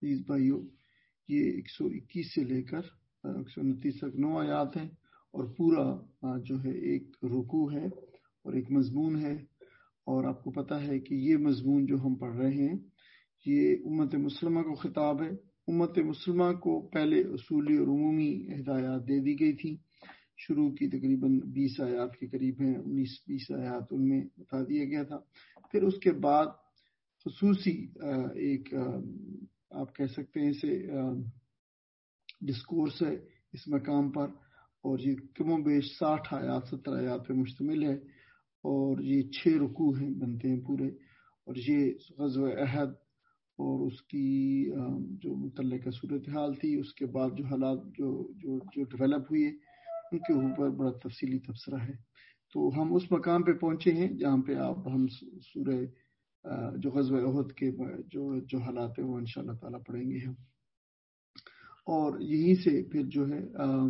عزیز بھائیوں، یہ 121 سے لے کر 129 تک 9 آیات ہیں، اور پورا جو ہے ایک رکوع ہے اور ایک مضمون ہے. اور آپ کو پتہ ہے کہ یہ مضمون جو ہم پڑھ رہے ہیں یہ امت مسلمہ کو خطاب ہے. امت مسلمہ کو پہلے اصولی اور عمومی ہدایات دے دی گئی تھی. شروع کی تقریباً 20 آیات کے قریب ہیں، 19-20 آیات ان میں بتا دیا گیا تھا. پھر اس کے بعد خصوصی ایک آپ کہہ سکتے ہیں اسے ڈسکورس ہے اس مقام پر، اور یہ کم و بیش 60 آیات 70 آیات پہ مشتمل ہے، اور یہ 6 رکوع ہیں بنتے ہیں پورے. اور یہ غزوہ احد اور اس کی جو متعلقہ صورتحال تھی، اس کے بعد جو حالات جو ڈیولپ ہوئے ان کے اوپر بڑا تفصیلی تبصرہ ہے. تو ہم اس مقام پہ پہنچے ہیں جہاں پہ ہم سورہ جو غزوہ احد کے جو حالات ہیں وہ انشاءاللہ تعالیٰ پڑھیں گے ہم. اور یہیں سے پھر جو ہے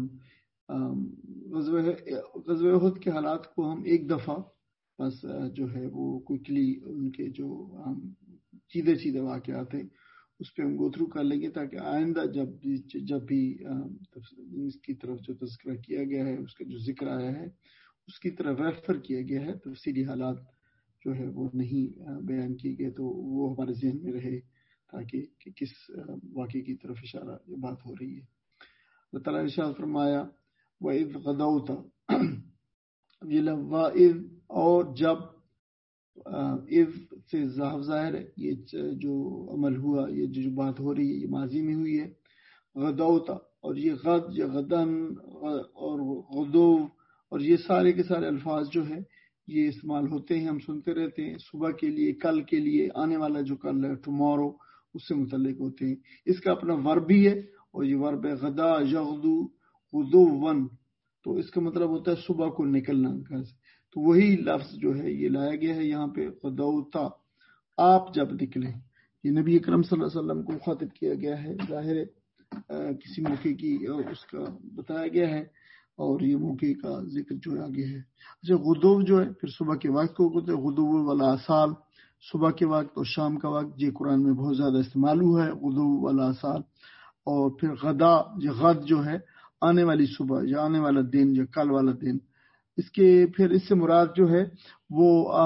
غزوہ احد کے حالات کو ہم ایک دفعہ بس جو ہے وہ کوئکلی ان کے جو سیدھے واقعات ہیں اس پہ ہم گو تھرو کر لیں گے، تاکہ آئندہ جب بھی اس کی طرف جو تذکرہ کیا گیا ہے، اس کا جو ذکر آیا ہے اس کی طرف ریفر کیا گیا ہے، تفصیلی حالات جو ہے وہ نہیں بیان کیے گئے، تو وہ ہمارے ذہن میں رہے تاکہ کہ کس واقعے کی طرف اشارہ یہ بات ہو رہی ہے. اللہ تعالیٰ نے ارشاد فرمایا وَإِذْ غَدَوْتَ، یہ لفظ اور جب، اذ سے ظاہر ہے یہ جو عمل ہوا، یہ جو بات ہو رہی ہے یہ ماضی میں ہوئی ہے. غدوتا، اور یہ غد یا غدن اور غدو اور یہ سارے کے سارے الفاظ جو ہیں یہ استعمال ہوتے ہیں، ہم سنتے رہتے ہیں. صبح کے لیے، کل کے لیے، آنے والا جو کل ہے ٹمورو، اس سے متعلق ہوتے ہیں. اس کا اپنا ورب بھی ہے، اور یہ ورب ہے غدا یغدو غدوًا، تو اس کا مطلب ہوتا ہے صبح کو نکلنا گھر سے. تو وہی لفظ جو ہے یہ لایا گیا ہے یہاں پہ غدوتا، آپ جب نکلیں. یہ نبی اکرم صلی اللہ علیہ وسلم کو مخاطب کیا گیا ہے، ظاہر ہے کسی موقع کی اس کا بتایا گیا ہے، اور یہ موقع کا ذکر جو آگے ہے. اچھا، غدو جو ہے پھر صبح کے وقت کو کہتے ہیں غدو والآصال، صبح کے وقت اور شام کا وقت. یہ قرآن میں بہت زیادہ استعمال ہوا ہے غدو والآصال. اور پھر غدا، یہ غد جو ہے آنے والی صبح یا آنے والا دن یا کل والا دن. اس کے پھر اس سے مراد جو ہے وہ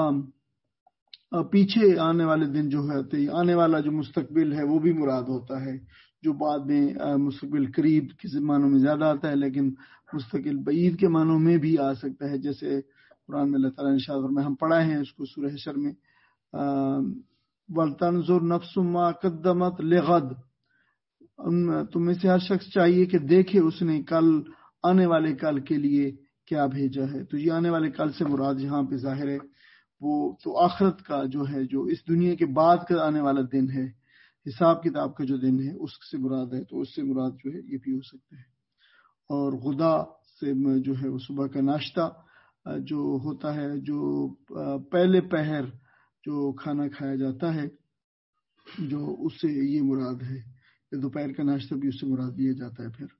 پیچھے آنے والے دن جو ہے، آنے والا جو مستقبل ہے وہ بھی مراد ہوتا ہے، جو بعد میں مستقبل قریب کے معنوں میں زیادہ آتا ہے، لیکن مستقبل بعید کے معنوں میں بھی آ سکتا ہے. جیسے قرآن میں اللہ تعالیٰ نے ارشاد فرمایا، ہم پڑھا ہے اس کو سورہ حشر میں، وَلْتَنْظُرْ نَفْسٌ مَا قَدَّمَتْ لِغَدٍ، تم میں سے ہر شخص چاہیے کہ دیکھے اس نے کل آنے والے کل کے لیے کیا بھیجا ہے. تو یہ آنے والے کل سے مراد یہاں پہ ظاہر ہے وہ تو آخرت کا جو ہے، جو اس دنیا کے بعد کا آنے والا دن ہے، حساب کتاب کا جو دن ہے اس سے مراد ہے. تو اس سے مراد جو ہے یہ بھی ہو سکتا ہے. اور غدا سے جو ہے وہ صبح کا ناشتہ جو ہوتا ہے، جو پہلے پہر جو کھانا کھایا جاتا ہے، جو اس سے یہ مراد ہے. دوپہر کا ناشتہ بھی اس سے مراد لیا جاتا ہے. پھر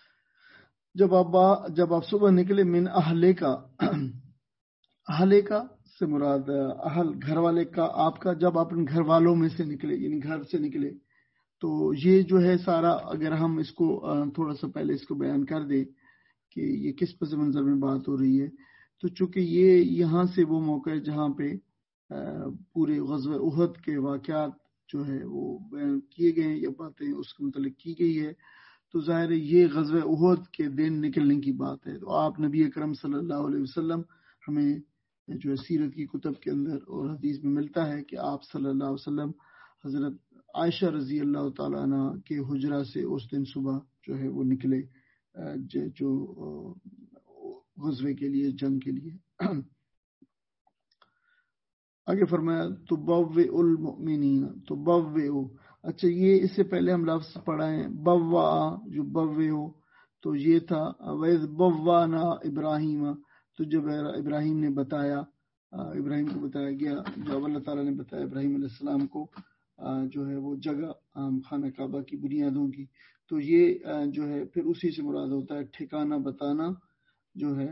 جب آپ صبح نکلے، من اہلے کا، اہلے کا سے مراد اہل گھر والے کا، آپ کا، جب آپ اپنے گھر والوں میں سے نکلے یعنی گھر سے نکلے. تو یہ جو ہے سارا، اگر ہم اس کو تھوڑا سا پہلے اس کو بیان کر دیں کہ یہ کس پس منظر میں بات ہو رہی ہے، تو چونکہ یہ یہاں سے وہ موقع ہے جہاں پہ پورے غزوہ احد کے واقعات جو ہے وہ بیان کیے گئے ہیں یا باتیں اس کے متعلق کی گئی ہے، تو ظاہر ہے یہ غزوہ احد کے دن نکلنے کی بات ہے. تو آپ نبی اکرم صلی اللہ علیہ وسلم، ہمیں جو سیرت کی کتب کے اندر اور حدیث میں ملتا ہے کہ آپ صلی اللہ علیہ وسلم حضرت عائشہ رضی اللہ تعالیٰ عنہ کے حجرہ سے اس دن صبح جو ہے وہ نکلے جو غزوے کے لیے، جنگ کے لیے. آگے فرمایا تبوئ المؤمنین، تبوئ. اچھا، یہ اس سے پہلے ہم لفظ پڑھا ہے بوا، جو بوئ ہو تو یہ تھا وَإِذْ بَوَّأْنَا إِبْرَاهِيمَ، تو جب ابراہیم نے بتایا، ابراہیم کو بتایا گیا، جب اللہ تعالیٰ نے بتایا ابراہیم علیہ السلام کو جو ہے وہ جگہ خانہ کعبہ کی بنیادوں کی. تو یہ جو ہے پھر اسی سے مراد ہوتا ہے ٹھکانہ بتانا جو ہے.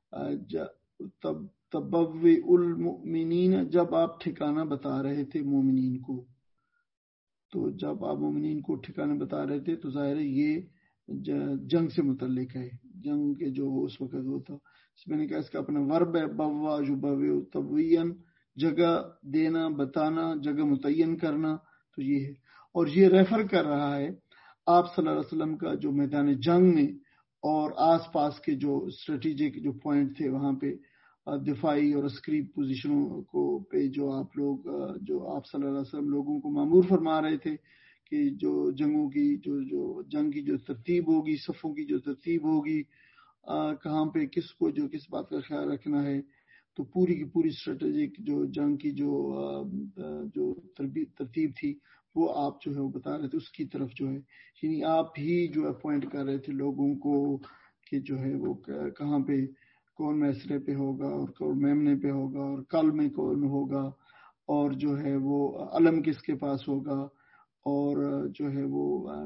تبوئ المؤمنین، جب آپ ٹھکانہ بتا رہے تھے مومنین کو. تو جب آپ مومنین کو ٹھکانے بتا رہے تھے تو ظاہر ہے یہ جنگ سے متعلق ہے، جنگ کے جو اس وقت وہ تھا. اس میں نے کہا اس کا اپنا ورب ہے بوا جو بو تبوین، جگہ دینا، بتانا، جگہ متعین کرنا، تو یہ ہے. اور یہ ریفر کر رہا ہے آپ صلی اللہ علیہ وسلم کا جو میدان جنگ میں اور آس پاس کے جو اسٹریٹجک جو پوائنٹ تھے وہاں پہ دفاعی اور عسکری پوزیشنوں کو پہ جو آپ لوگ جو آپ صلی اللہ علیہ وسلم لوگوں کو مامور فرما رہے تھے کہ جو جنگوں کی جو جنگ کی جو ترتیب ہوگی، صفوں کی جو ترتیب ہوگی، کہاں پہ کس کو جو کس بات کا خیال رکھنا ہے، تو پوری کی پوری اسٹریٹجک جو جنگ کی جو ترتیب تھی وہ آپ جو ہے وہ بتا رہے تھے. اس کی طرف جو ہے یعنی آپ ہی جو اپوائنٹ کر رہے تھے لوگوں کو کہ جو ہے وہ کہاں پہ کون میسرے پہ ہوگا اور کون میمنے پہ ہوگا اور کل میں کون ہوگا اور جو ہے وہ علم کس کے پاس ہوگا اور جو ہے وہ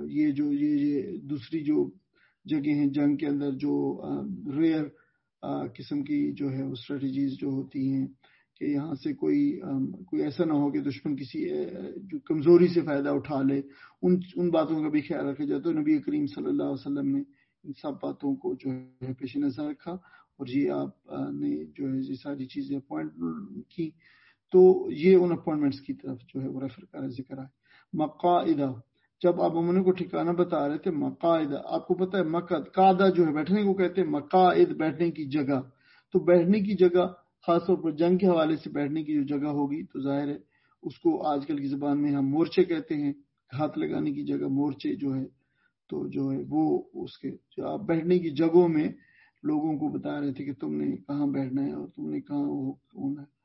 یہ دوسری جو جگہ ہیں جنگ کے اندر جو ریئر قسم کی جو ہے وہ اسٹریٹجیز جو ہوتی ہیں کہ یہاں سے کوئی ایسا نہ ہو کہ دشمن کسی جو کمزوری سے فائدہ اٹھا لے، ان باتوں کا بھی خیال رکھا جاتا ہے. نبی کریم صلی اللہ علیہ وسلم نے ان سب باتوں کو جو ہے پیش نظر رکھا اور یہ آپ نے جو ہے یہ ساری چیزیں اپوائنٹ کی. تو یہ ان اپوائنٹمنٹس کی طرف جو ہے وہ ریفر کر ذکر ہے. مقاعدہ، جب آپ مومنوں کو ٹھکانہ بتا رہے تھے، مقاعدہ آپ کو پتہ ہے مقعد قاعدہ جو ہے بیٹھنے کو کہتے ہیں، مقاعد بیٹھنے کی جگہ. تو بیٹھنے کی جگہ خاص طور پر جنگ کے حوالے سے بیٹھنے کی جو جگہ ہوگی تو ظاہر ہے اس کو آج کل کی زبان میں ہم مورچے کہتے ہیں، ہاتھ لگانے کی جگہ مورچے جو ہے. تو جو ہے وہ اس کے جو آپ بیٹھنے کی جگہوں میں لوگوں کو بتا رہے تھے کہ تم نے کہاں بیٹھنا ہے اور تم نے کہاں ہونا ہے.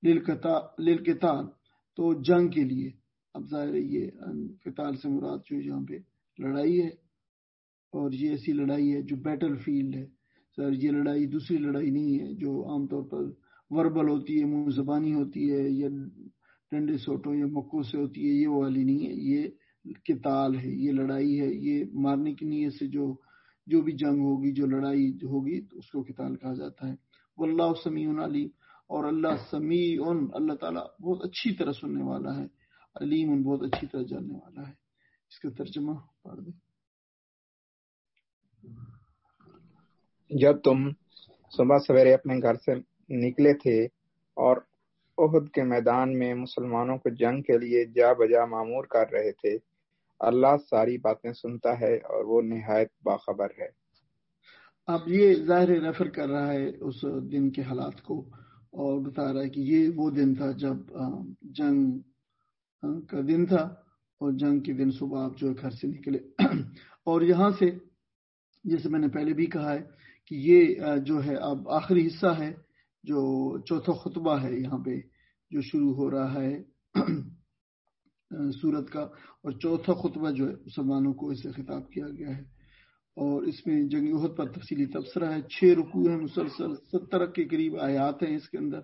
للقتال، تو جنگ کے لیے. اب ظاہر ہے یہ قتال سے مراد جو یہاں پہ لڑائی ہے اور یہ ایسی لڑائی ہے جو بیٹل فیلڈ ہے. سر یہ لڑائی دوسری لڑائی نہیں ہے جو عام طور پر وربل ہوتی ہے، منہ زبانی ہوتی ہے یا ڈنڈے سوٹوں یا مکوں سے ہوتی ہے، یہ والی نہیں ہے. یہ قتال ہے، یہ لڑائی ہے، یہ مارنے کی نیت سے جو بھی جنگ ہوگی، جو لڑائی ہوگی تو اس کو قتال کہا جاتا ہے. واللہ سمیع علیم، اور اللہ سمیع، اللہ تعالیٰ بہت اچھی طرح سننے والا ہے، علیم بہت اچھی طرح جاننے والا ہے. اس کا ترجمہ پڑھ دیں. جب تم صبح سویرے اپنے گھر سے نکلے تھے اور احد کے میدان میں مسلمانوں کو جنگ کے لیے جا بجا مامور کر رہے تھے، اللہ ساری باتیں سنتا ہے اور وہ نہایت باخبر ہے. اب یہ ظاہر ریفر کر رہا ہے اس دن کے حالات کو اور بتا رہا ہے کہ یہ وہ دن تھا جب جنگ کا دن تھا اور جنگ کے دن صبح آپ جو گھر سے نکلے. اور یہاں سے جیسے میں نے پہلے بھی کہا ہے کہ یہ جو ہے اب آخری حصہ ہے جو چوتھا خطبہ ہے یہاں پہ جو شروع ہو رہا ہے سورت کا، اور چوتھا خطبہ جو ہے مسلمانوں کو اسے خطاب کیا گیا ہے. اور اس میں جنگ احد پر تفصیلی تبصرہ ہے. 6 رکوع ہیں مسلسل، 70 کے قریب آیات ہیں اس کے اندر.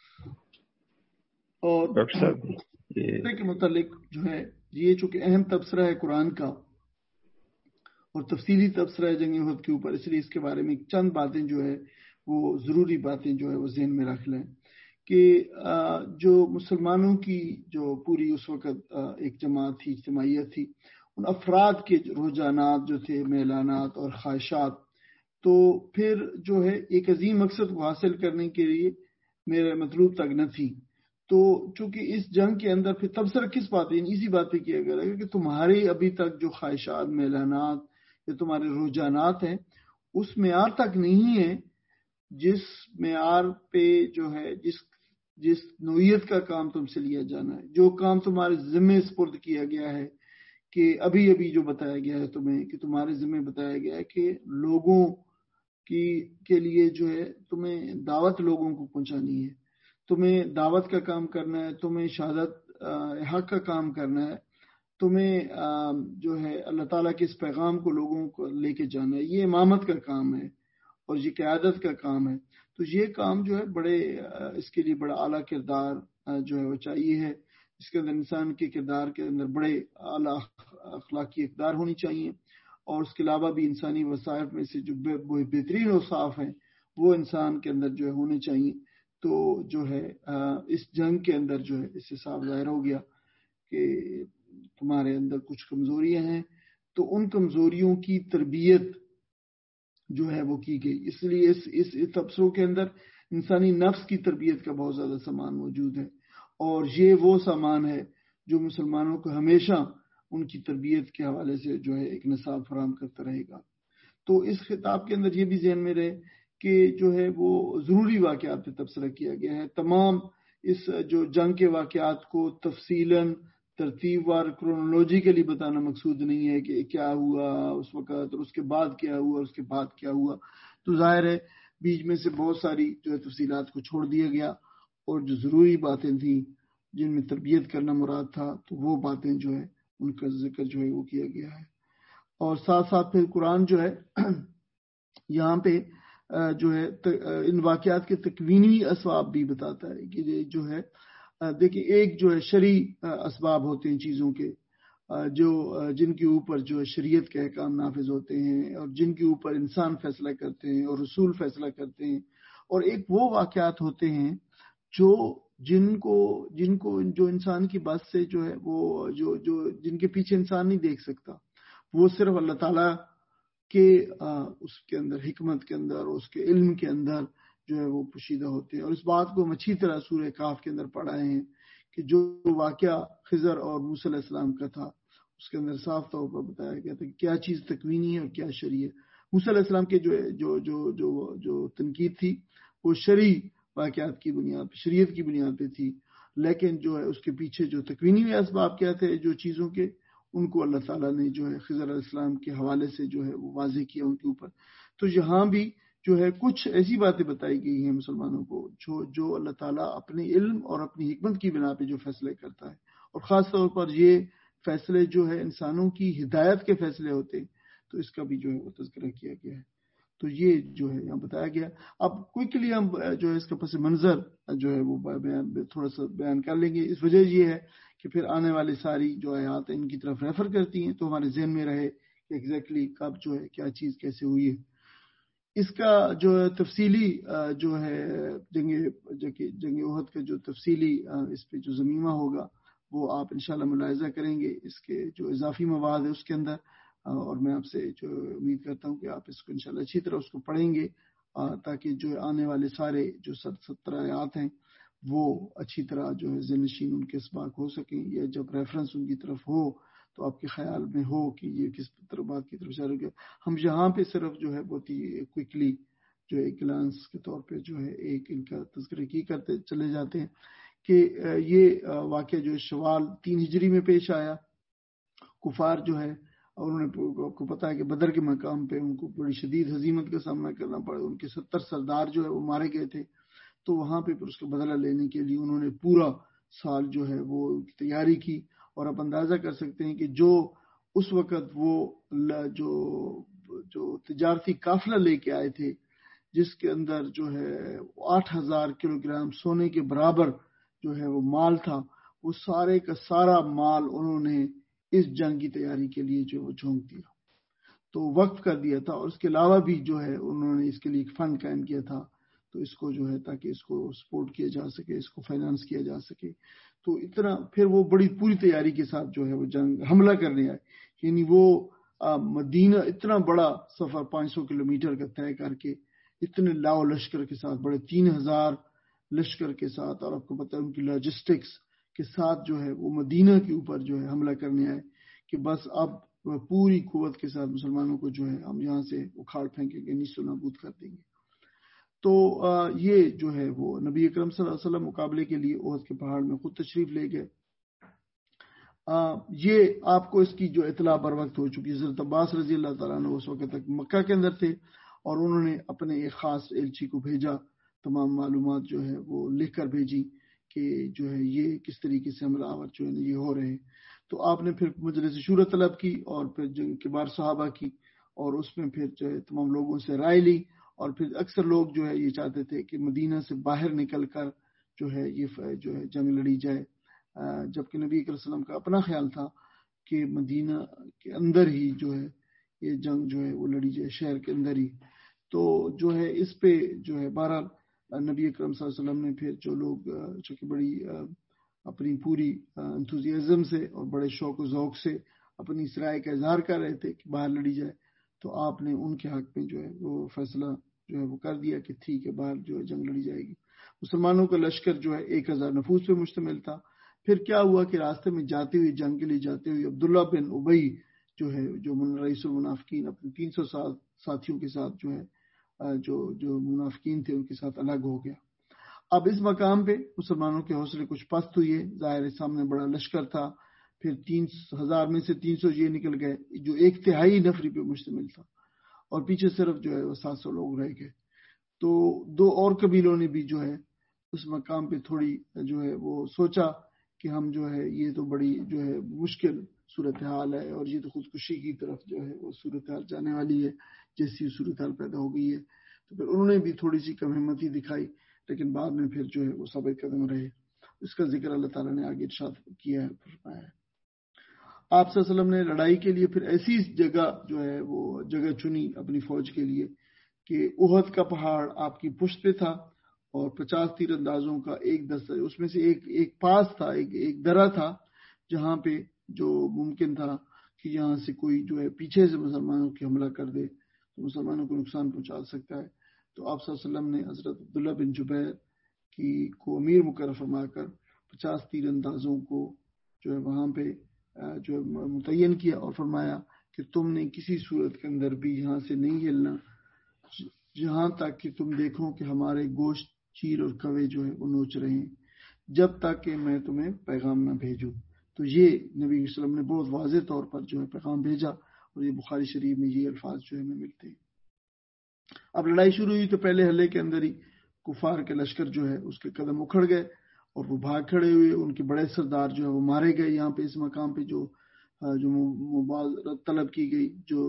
اور کے متعلق جو ہے یہ چونکہ اہم تبصرہ ہے قرآن کا اور تفصیلی تبصرہ ہے جنگ احد کے اوپر، اس لیے اس کے بارے میں چند باتیں جو ہے وہ ضروری باتیں جو ہے وہ ذہن میں رکھ لیں کہ جو مسلمانوں کی جو پوری اس وقت ایک جماعت تھی، اجتماعیت تھی، ان افراد کے رجحانات جو تھے، میلانات اور خواہشات، تو پھر جو ہے ایک عظیم مقصد کو حاصل کرنے کے لیے میرے مطلوب تک نہ تھی. تو چونکہ اس جنگ کے اندر پھر تبصرہ کس بات ہے، اسی بات پہ کیا گیا ہے کہ تمہارے ابھی تک جو خواہشات، میلانات یا تمہارے رجحانات ہیں اس معیار تک نہیں ہے جس معیار پہ جو ہے جس نوعیت کا کام تم سے لیا جانا ہے، جو کام تمہارے ذمے سپرد کیا گیا ہے. کہ ابھی جو بتایا گیا ہے تمہیں کہ تمہارے ذمہ بتایا گیا ہے کہ لوگوں کے لیے جو ہے تمہیں دعوت لوگوں کو پہنچانی ہے، تمہیں دعوت کا کام کرنا ہے، تمہیں شہادت حق کا کام کرنا ہے، تمہیں جو ہے اللہ تعالیٰ کے اس پیغام کو لوگوں کو لے کے جانا ہے. یہ امامت کا کام ہے اور یہ قیادت کا کام ہے. تو یہ کام جو ہے بڑے اس کے لیے بڑا اعلیٰ کردار جو ہے وہ چاہیے ہے. اس کے اندر انسان کے کردار کے اندر بڑے اعلیٰ اخلاقی اقدار ہونی چاہیے اور اس کے علاوہ بھی انسانی وسائل میں سے جو بہترین اوصاف ہیں وہ انسان کے اندر جو ہے ہونے چاہیے. تو جو ہے اس جنگ کے اندر جو ہے اس سے صاف ظاہر ہو گیا کہ تمہارے اندر کچھ کمزوریاں ہیں، تو ان کمزوریوں کی تربیت جو ہے وہ کی گئی. اس لیے اس تبصروں کے اندر انسانی نفس کی تربیت کا بہت زیادہ سامان موجود ہے، اور یہ وہ سامان ہے جو مسلمانوں کو ہمیشہ ان کی تربیت کے حوالے سے جو ہے ایک نصاب فراہم کرتا رہے گا. تو اس خطاب کے اندر یہ بھی ذہن میں رہے کہ جو ہے وہ ضروری واقعات پہ تبصرہ کیا گیا ہے. تمام اس جو جنگ کے واقعات کو تفصیلاً ترتیب وار کرونالوجیکلی بتانا مقصود نہیں ہے کہ کیا ہوا اس وقت اور اس کے بعد کیا ہوا اور اس کے بعد کیا ہوا. تو ظاہر ہے بیچ میں سے بہت ساری جو ہے تفصیلات کو چھوڑ دیا گیا، اور جو ضروری باتیں تھیں جن میں تربیت کرنا مراد تھا تو وہ باتیں جو ہے ان کا ذکر جو ہے وہ کیا گیا ہے. اور ساتھ ساتھ پھر قرآن جو ہے یہاں پہ جو ہے ان واقعات کے تکوینی اسباب بھی بتاتا ہے کہ جو ہے دیکھیں ایک جو ہے شرعی اسباب ہوتے ہیں چیزوں کے جو جن کے اوپر جو ہے شریعت کے احکام نافذ ہوتے ہیں اور جن کے اوپر انسان فیصلہ کرتے ہیں اور رسول فیصلہ کرتے ہیں، اور ایک وہ واقعات ہوتے ہیں جن کو جو انسان کی بات سے جو ہے وہ جو جن کے پیچھے انسان نہیں دیکھ سکتا، وہ صرف اللہ تعالیٰ کے اس کے اندر حکمت کے اندر اور اس کے علم کے اندر جو ہے وہ پوشیدہ ہوتے ہیں. اور اس بات کو ہم اچھی طرح سورہ کہف کے اندر پڑھائے ہیں کہ جو واقعہ خضر اور موسیٰ علیہ السلام کا تھا اس کے اندر صاف طور پر بتایا گیا تھا کہ کیا چیز تکوینی ہے اور کیا شرعی ہے. موسیٰ علیہ السلام کے جو تنقید تھی وہ شرعی واقعات کی بنیاد پہ، شریعت کی بنیاد پہ تھی، لیکن جو ہے اس کے پیچھے جو تکوینی اسباب کیا تھے جو چیزوں کے، ان کو اللہ تعالیٰ نے جو ہے خضر علیہ السلام کے حوالے سے جو ہے وہ واضح کیا ان کے اوپر. تو یہاں بھی جو ہے کچھ ایسی باتیں بتائی گئی ہیں مسلمانوں کو جو اللہ تعالیٰ اپنے علم اور اپنی حکمت کی بنا پہ جو فیصلے کرتا ہے، اور خاص طور پر یہ فیصلے جو ہے انسانوں کی ہدایت کے فیصلے ہوتے ہیں، تو اس کا بھی جو ہے وہ تذکرہ کیا گیا ہے. تو یہ جو ہے یہاں بتایا گیا. اب کوئکلی ہم جو ہے اس کا پس منظر جو ہے وہ تھوڑا سا بیان کر لیں گے. اس وجہ یہ ہے کہ پھر آنے والی ساری جو آیات ان کی طرف ریفر کرتی ہیں تو ہمارے ذہن میں رہے کہ ایگزیکٹلی کب جو ہے کیا چیز کیسے ہوئی ہے. اس کا جو تفصیلی جو ہے جنگ احد کا جو تفصیلی اس پہ جو ضمیمہ ہوگا وہ آپ انشاءاللہ ملاحظہ کریں گے اس کے جو اضافی مواد ہے اس کے اندر، اور میں آپ سے جو امید کرتا ہوں کہ آپ اس کو انشاءاللہ اچھی طرح اس کو پڑھیں گے تاکہ جو آنے والے سارے جو 17 آیات ہیں وہ اچھی طرح جو ہے ذہن نشین ان کے اسباق ہو سکیں، یا جب ریفرنس ان کی طرف ہو تو آپ کے خیال میں ہو کہ یہ کس بات کی طرف اشارہ کیا. ہم یہاں پہ صرف جو ہے بہت ہی کوئکلی جو ایک گلانس کے طور پہ جو ہے ایک ان کا تذکرہ کی کرتے چلے جاتے ہیں کہ یہ واقعہ جو شوال 3 ہجری میں پیش آیا. کفار جو ہے اور انہوں نے آپ کو پتا ہے کہ بدر کے مقام پہ ان کو بڑی شدید ہزیمت کا سامنا کرنا پڑا. ان کے 70 سردار جو ہے وہ مارے گئے تھے. تو وہاں پہ پھر اس کا بدلہ لینے کے لیے انہوں نے پورا سال جو ہے وہ تیاری کی. اور آپ اندازہ کر سکتے ہیں کہ جو اس وقت وہ جو تجارتی قافلہ لے کے آئے تھے جس کے اندر جو ہے 8000 کلو گرام سونے کے برابر جو ہے وہ مال تھا، وہ سارے کا سارا مال انہوں نے اس جنگ کی تیاری کے لیے جو جھونک دیا، تو وقف کر دیا تھا. اور اس کے علاوہ بھی جو ہے انہوں نے اس کے لیے ایک فنڈ قائم کیا تھا تو اس کو جو ہے تاکہ اس کو سپورٹ کیا جا سکے، اس کو فائنانس کیا جا سکے. تو اتنا پھر وہ بڑی پوری تیاری کے ساتھ جو ہے وہ جنگ حملہ کرنے آئے. یعنی وہ مدینہ اتنا بڑا سفر 500 کلومیٹر کا طے کر کے اتنے لاؤ لشکر کے ساتھ، بڑے 3000 لشکر کے ساتھ، اور آپ کو پتہ ہے ان کی لاجسٹکس کے ساتھ جو ہے وہ مدینہ کے اوپر جو ہے حملہ کرنے آئے کہ بس اب پوری قوت کے ساتھ مسلمانوں کو جو ہے ہم یہاں سے اکھاڑ پھینکیں گے، نیست و نابود کر دیں گے. تو یہ جو ہے وہ نبی اکرم صلی اللہ علیہ وسلم مقابلے کے لیے احد کے پہاڑ میں خود تشریف لے گئے. یہ آپ کو اس کی جو اطلاع بر وقت ہو چکی. حضرت عباس رضی اللہ تعالیٰ عنہ اس وقت تک مکہ کے اندر تھے اور انہوں نے اپنے ایک خاص ایلچی کو بھیجا، تمام معلومات جو ہے وہ لکھ کر بھیجی کہ جو ہے یہ کس طریقے سے حملہ آور جو ہے یہ ہو رہے ہیں. تو آپ نے پھر مجلس شورا طلب کی اور پھر جو کبار صحابہ کی، اور اس میں پھر جو ہے تمام لوگوں سے رائے لی. اور پھر اکثر لوگ جو ہے یہ چاہتے تھے کہ مدینہ سے باہر نکل کر جو ہے یہ جو ہے جنگ لڑی جائے، جبکہ نبی صلی اللہ علیہ وسلم کا اپنا خیال تھا کہ مدینہ کے اندر ہی جو ہے یہ جنگ جو ہے وہ لڑی جائے، شہر کے اندر ہی. تو جو ہے اس پہ جو ہے بہرحال نبی اکرم صلی اللہ علیہ وسلم نے پھر جو لوگ چونکہ بڑی اپنی پوری انتھوزیازم سے اور بڑے شوق و ذوق سے اپنی اس رائے کا اظہار کر رہے تھے کہ باہر لڑی جائے، تو آپ نے ان کے حق میں جو ہے وہ فیصلہ جو ہے وہ کر دیا کہ ٹھیک ہے، باہر جو ہے جنگ لڑی جائے گی۔ مسلمانوں کا لشکر جو ہے 1000 نفوس پہ مشتمل تھا۔ پھر کیا ہوا کہ راستے میں جاتے ہوئے، جنگ کے لیے جاتے ہوئے، عبداللہ بن ابی جو ہے، جو رئیس المنافقین، اپنے 300 ساتھیوں کے ساتھ جو ہے جو منافقین تھے ان کے ساتھ الگ ہو گیا۔ اب اس مقام پہ مسلمانوں کے حوصلے کچھ پست ہوئے، ظاہر سامنے بڑا لشکر تھا، پھر 3000 میں سے 300 یہ نکل گئے جو 1/3 نفری پہ مشتمل تھا، اور پیچھے صرف جو ہے وہ 700 لوگ رہ گئے۔ تو 2 اور قبیلوں نے بھی جو ہے اس مقام پہ تھوڑی جو ہے وہ سوچا کہ ہم جو ہے یہ تو بڑی جو ہے مشکل صورتحال ہے، اور یہ تو خودکشی کی طرف جو ہے وہ صورتحال جانے والی ہے، جیسی صورتحال پیدا ہو گئی ہے۔ تو پھر انہوں نے بھی تھوڑی سی کم ہمتی دکھائی، لیکن بعد میں پھر جو ہے وہ ثابت قدم رہے۔ اس کا ذکر اللہ تعالیٰ نے آگے ارشاد کیا ہے، فرمایا ہے۔ آپ صلی اللہ علیہ وسلم نے لڑائی کے لیے پھر ایسی جگہ جو ہے وہ جگہ چنی اپنی فوج کے لیے کہ احد کا پہاڑ آپ کی پشت پہ تھا، اور 50 تیر اندازوں کا ایک دستہ، اس میں سے ایک پاس تھا، ایک درہ تھا جہاں پہ جو ممکن تھا کہ یہاں سے کوئی جو ہے پیچھے سے مسلمانوں کی حملہ کر دے تو مسلمانوں کو نقصان پہنچا سکتا ہے۔ تو آپ صلی اللہ علیہ وسلم نے حضرت عبداللہ بن جبیر کو امیر مقرر فرما کر 50 تیر اندازوں کو جو ہے وہاں پہ جو ہے متعین کیا، اور فرمایا کہ تم نے کسی صورت کے اندر بھی یہاں سے نہیں ہلنا جہاں تک کہ تم دیکھو کہ ہمارے گوشت، چیر اور کوے جو ہے وہ نوچ رہے ہیں، جب تک کہ میں تمہیں پیغام نہ بھیجوں۔ تو یہ نبی صلی اللہ علیہ وسلم نے بہت واضح طور پر جو ہے پیغام بھیجا، اور یہ بخاری شریف میں یہ الفاظ جو ہے ہمیں ملتے ہیں۔ اب لڑائی شروع ہوئی تو پہلے حلے کے اندر ہی کفار کے لشکر جو ہے اس کے قدم اکھڑ گئے اور وہ بھاگ کھڑے ہوئے، ان کے بڑے سردار جو ہے وہ مارے گئے۔ یہاں پہ اس مقام پہ جو مبارزت طلب کی گئی،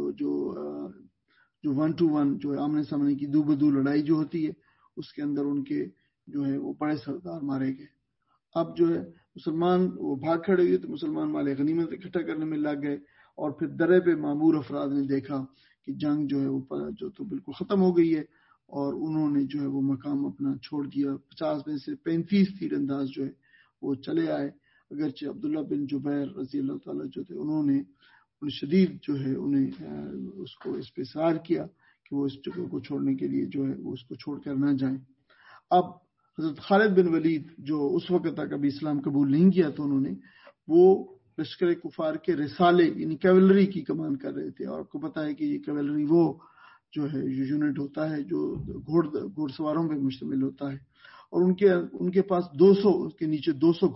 جو 1 to 1 جو ہے آمنے سامنے کی دو بدو لڑائی جو ہوتی ہے، اس کے اندر ان کے جو ہے وہ بڑے سردار مارے گئے۔ اب جو ہے مسلمان وہ بھاگ کھڑے ہوئے تو مسلمان مال غنیمت اکٹھا کرنے میں لگ گئے، اور پھر درے پہ معمور افراد نے دیکھا کہ جنگ جو ہے وہ جو تو بالکل ختم ہو گئی ہے، اور انہوں نے جو ہے وہ مقام اپنا چھوڑ دیا۔ 50 میں سے 35 تیر انداز جو ہے وہ چلے آئے، اگرچہ عبداللہ بن جبیر رضی اللہ تعالیٰ جو تھے انہوں نے شدید جو ہے انہیں اس کو اس پہ اصرار کیا کہ وہ اس جگہ کو چھوڑنے کے لیے جو ہے وہ اس کو چھوڑ کر نہ جائیں۔ اب حضرت خالد بن ولید جو اس وقت تک ابھی اسلام قبول نہیں کیا تو انہوں نے وہ لشکر کفار کے رسالے یعنی کیولری کی کمان کر رہے تھے، اور آپ کو پتا ہے کہ یہ کیولری وہ جو ہے یونٹ ہوتا ہے جو گھوڑ سواروں پہ مشتمل ہوتا ہے، اور ان کے پاس 200 کے نیچے 200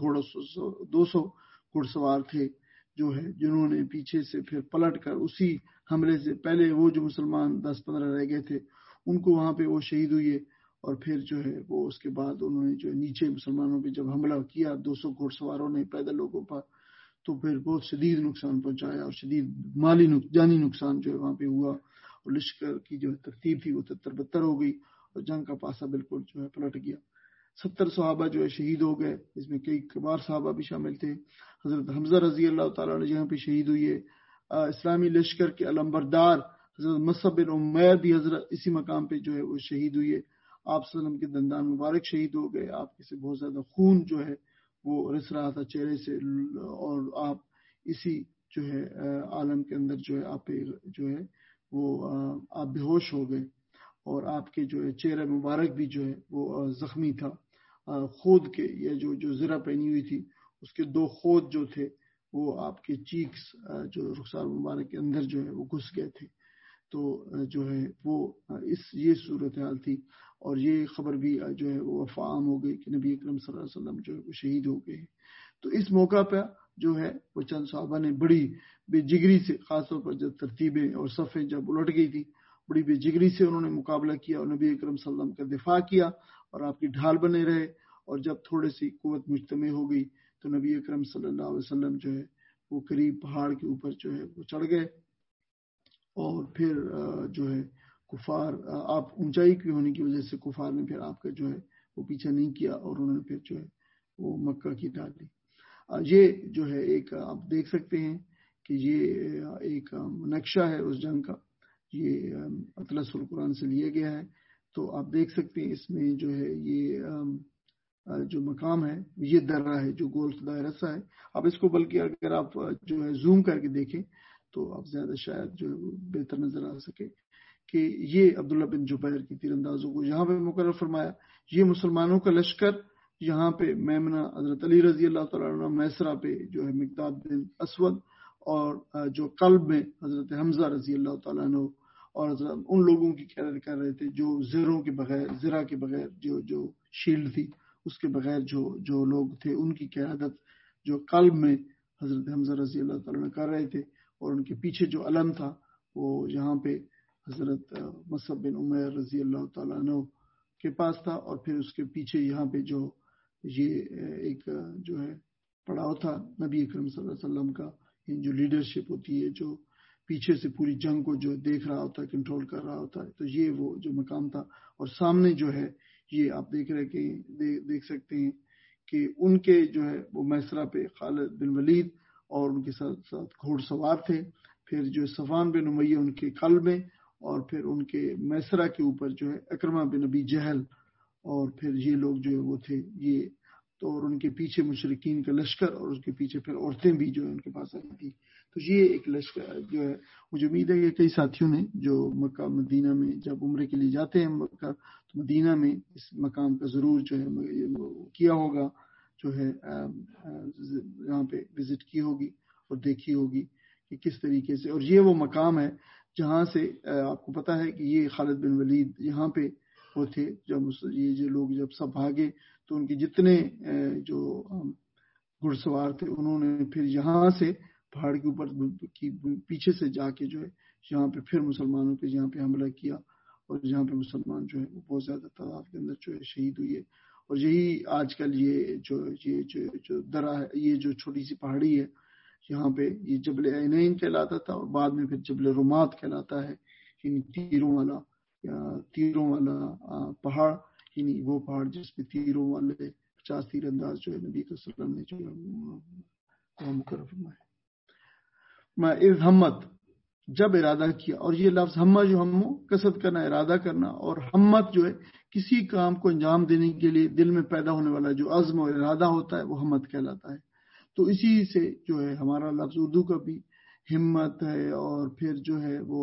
گھوڑ سوار تھے جو ہے، جنہوں نے پیچھے سے پھر پلٹ کر اسی حملے سے پہلے وہ جو مسلمان 10-15 رہ گئے تھے ان کو وہاں پہ وہ شہید ہوئے، اور پھر جو ہے وہ اس کے بعد انہوں نے جو نیچے مسلمانوں پہ جب حملہ کیا 200 گھوڑ سواروں نے پیدل لوگوں پر، تو پھر بہت شدید نقصان پہنچایا، اور شدید مالی جانی نقصان جو ہے وہاں پہ ہوا، اور لشکر کی جو ترتیب تھی وہ تتر بتر ہو گئی، اور جنگ کا پاسا بالکل جو ہے پلٹ گیا۔ 70 صحابہ جو ہے شہید ہو گئے، اس میں کئی کبار صحابہ بھی شامل تھے۔ حضرت حمزہ رضی اللہ تعالیٰ نے یہاں پہ شہید ہوئے۔ اسلامی لشکر کے علمبردار حضرت مصعب بن عمیر بھی حضرت اسی مقام پہ جو ہے وہ شہید ہوئے۔ آپ صلی اللہ علیہ وسلم کے دندان مبارک شہید ہو گئے، آپ کے سے بہت زیادہ خون جو ہے وہ رس رہا تھا چہرے سے، اور آپ اسی جو ہے عالم کے اندر جو ہے آپ جو ہے وہ آپ بے ہوش ہو گئے، اور آپ کے جو ہے چہرہ مبارک بھی جو ہے وہ زخمی تھا۔ خود کے یا جو زرہ پہنی ہوئی تھی اس کے 2 خود جو تھے وہ آپ کے چیکس جو رخسار مبارک کے اندر جو ہے وہ گھس گئے تھے۔ تو جو ہے وہ یہ صورتحال تھی، اور یہ خبر بھی جو ہے وہ عام ہو گئی کہ نبی اکرم صلی اللہ علیہ وسلم جو ہے وہ شہید ہو گئے۔ تو اس موقع پہ جو ہے وہ چند صحابہ نے بڑی بے جگری سے، خاص طور پر جب ترتیبیں اور صفیں جب الٹ گئی تھی، بڑی بے جگری سے انہوں نے مقابلہ کیا اور نبی اکرم صلی اللہ علیہ وسلم کا دفاع کیا اور آپ کی ڈھال بنے رہے، اور جب تھوڑی سی قوت مجتمع ہو گئی تو نبی اکرم صلی اللہ علیہ وسلم جو ہے وہ قریب پہاڑ کے اوپر جو ہے وہ چڑھ گئے، اور پھر جو ہے کفار آپ اونچائی کی ہونے کی وجہ سے کفار نے پھر آپ کا جو ہے وہ پیچھا نہیں کیا، اور انہوں نے پھر جو ہے وہ مکہ کی ڈال لی۔ یہ جو ہے ایک آپ دیکھ سکتے ہیں کہ یہ ایک نقشہ ہے اس جنگ کا، یہ اطلس القرآن سے لیا گیا ہے۔ تو آپ دیکھ سکتے ہیں اس میں جو ہے یہ جو مقام ہے یہ درہ ہے جو گول دائرہ سا ہے. اب اس کو بلکہ اگر آپ جو ہے زوم کر کے دیکھیں تو آپ زیادہ شاید جو بہتر نظر آ سکے کہ یہ عبداللہ بن جبیر کی تیر اندازوں کو یہاں پہ مقرر فرمایا. یہ مسلمانوں کا لشکر یہاں پہ میمنہ حضرت علی رضی اللہ تعالیٰ عنہ، میسرہ پہ جو ہے مقداد بن اسود، اور جو قلب میں حضرت حمزہ رضی اللہ تعالیٰ عنہ، اور حضرت ان لوگوں کی قیادت کر رہے تھے جو زروں کے بغیر، زرہ کے بغیر، جو شیلڈ تھی اس کے بغیر جو لوگ تھے ان کی قیادت جو قلب میں حضرت حمزہ رضی اللہ تعالیٰ عنہ کر رہے تھے. اور ان کے پیچھے جو علم تھا وہ یہاں پہ حضرت مصعب بن عمیر رضی اللہ تعالیٰ عنہ کے پاس تھا. اور پھر اس کے پیچھے یہاں پہ جو یہ ایک جو ہے پڑاؤ تھا نبی اکرم صلی اللہ علیہ وسلم کا، جو لیڈرشپ ہوتی ہے، جو پیچھے سے پوری جنگ کو جو دیکھ رہا ہوتا ہے، کنٹرول کر رہا ہوتا ہے. تو یہ وہ جو مقام تھا. اور سامنے جو ہے یہ آپ دیکھ سکتے ہیں کہ ان کے جو ہے وہ میسرہ پہ خالد بن ولید اور ان کے ساتھ ساتھ گھوڑ سوار تھے. پھر جو صفوان بن امیہ ان کے قلب میں، اور پھر ان کے میسرہ کے اوپر جو ہے اکرمہ بن ابی جہل، اور پھر یہ لوگ جو ہے وہ تھے یہ تو. اور ان کے پیچھے مشرکین کا لشکر، اور اس کے پیچھے پھر عورتیں بھی جو ان کے پاس آئی تھی. تو یہ ایک لشکر جو ہے. مجھے امید ہے کہ کئی ساتھیوں نے جو مکہ مدینہ میں جب عمرے کے لیے جاتے ہیں مکہ تو مدینہ میں اس مقام کا ضرور جو ہے کیا ہوگا، جو ہے یہاں پہ وزٹ کی ہوگی اور دیکھی ہوگی کہ کس طریقے سے. اور یہ وہ مقام ہے جہاں سے آپ کو پتا ہے کہ یہ خالد بن ولید یہاں پہ وہ تھے جب یہ جو لوگ جب سب بھاگے تو ان کے جتنے جو گھڑ سوار تھے انہوں نے پھر یہاں سے پہاڑ کے اوپر پیچھے سے جا کے جو ہے یہاں پہ پھر مسلمانوں پہ یہاں پہ حملہ کیا. اور یہاں پہ مسلمان جو ہے وہ بہت زیادہ تعداد کے اندر جو ہے شہید ہوئی ہے. اور یہی آج کل یہ جو درہ ہے، یہ جو چھوٹی سی پہاڑی ہے یہاں پہ، یہ جبل عینین کہلاتا تھا اور بعد میں پھر جبل رمات کہلاتا ہے، یعنی تیروں والا پہاڑ، یعنی وہ پہاڑ جس پہ تیروں والے 50 تیر انداز جو ہے نبی صلی اللہ علیہ وسلم نے جو مقرر فرمایا. میں اذ ہمت، جب ارادہ کیا. اور یہ لفظ ہمہ جو ہمو قصد کرنا، ارادہ کرنا، اور ہمت جو ہے کسی کام کو انجام دینے کے لیے دل میں پیدا ہونے والا جو عزم اور ارادہ ہوتا ہے وہ ہمت کہلاتا ہے. تو اسی سے جو ہے ہمارا لفظ اردو کا بھی ہمت ہے، اور پھر جو ہے وہ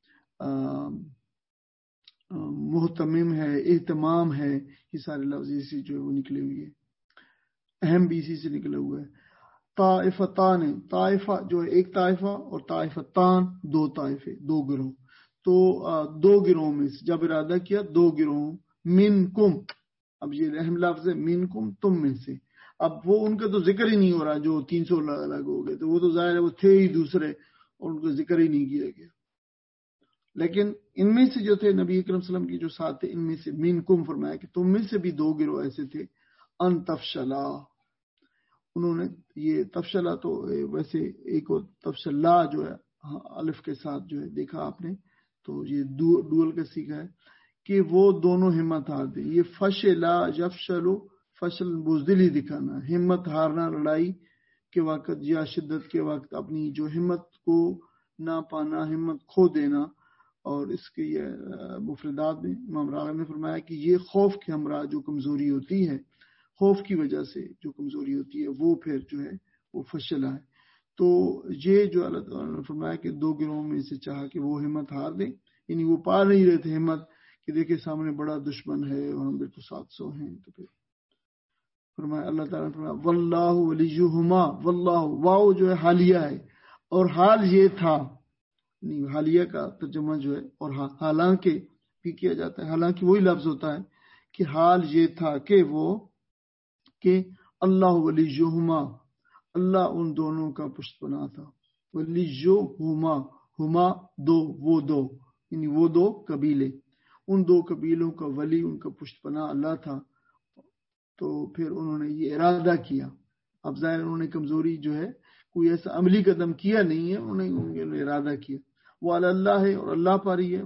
محتمم ہے، اہتمام ہے، یہ سارے لفظ اسی جو ہے وہ نکلے ہوئے ہیں. اہم بھی اسی سے نکلے ہوئے ہیں. طائفتان، طائفہ جو ہے ایک طائفہ، اور طائفتان دو طائفے، دو گروہ. تو دو گروہوں میں سے جب ارادہ کیا، دو گروہوں منکم. اب یہ اہم لفظ ہے منکم، تم میں سے. اب وہ ان کا تو ذکر ہی نہیں ہو رہا جو 300 الگ ہو گئے، تو وہ تو ظاہر ہے وہ تھے ہی دوسرے اور ان کا ذکر ہی نہیں کیا گیا. لیکن ان میں سے جو تھے نبی اکرم صلی اللہ علیہ وسلم کی جو ساتھ تھے، ان میں سے منکم فرمایا کہ تم میں سے بھی دو گروہ ایسے تھے ان تفشلا. انہوں نے یہ تفشلا تو ویسے ایک اور تفشلا جو ہے الف کے ساتھ جو ہے دیکھا آپ نے، تو یہ ڈول کا سیکھا ہے کہ وہ دونوں ہمت ہار دیں. یہ فشلا یفشلو، فشل بزدلی دکھانا، ہمت ہارنا لڑائی کے وقت یا شدت کے وقت اپنی جو ہمت کو نہ پانا، ہمت کھو دینا. اور اس کے یہ مفردات میں امام راغب نے فرمایا کہ یہ خوف کے ہمراہ جو کمزوری ہوتی ہے، خوف کی وجہ سے جو کمزوری ہوتی ہے وہ پھر جو ہے وہ فشلا ہے. تو یہ جو اللہ تعالیٰ نے فرمایا کہ دو گروہوں میں سے چاہا کہ وہ ہمت ہار دیں، یعنی وہ پا نہیں رہے تھے ہمت کہ دیکھیں سامنے بڑا دشمن ہے اور ہم بالکل 700 ہیں. تو پھر فرمایا اللہ تعالیٰ نے فرمایا واللہ ولیہما، واللہ واو جو ہے حالیہ ہے، اور حال یہ تھا، حالیہ کا ترجمہ جو ہے اور حالانکہ بھی کیا جاتا ہے. حالانکہ وہی لفظ ہوتا ہے کہ حال یہ تھا کہ اللہ ولیہما، اللہ ان دونوں کا پشت پناہ تھا. ولیہما، ہما دو، وہ دو، یعنی وہ دو قبیلے، ان دو قبیلوں کا ولی، ان کا پشت پناہ اللہ تھا. تو پھر انہوں نے یہ ارادہ کیا. اب ظاہر انہوں نے کمزوری جو ہے کوئی ایسا عملی قدم کیا نہیں ہے، انہوں نے ارادہ کیا. وہ اللہ ہے اور اللہ پر ہی ہے.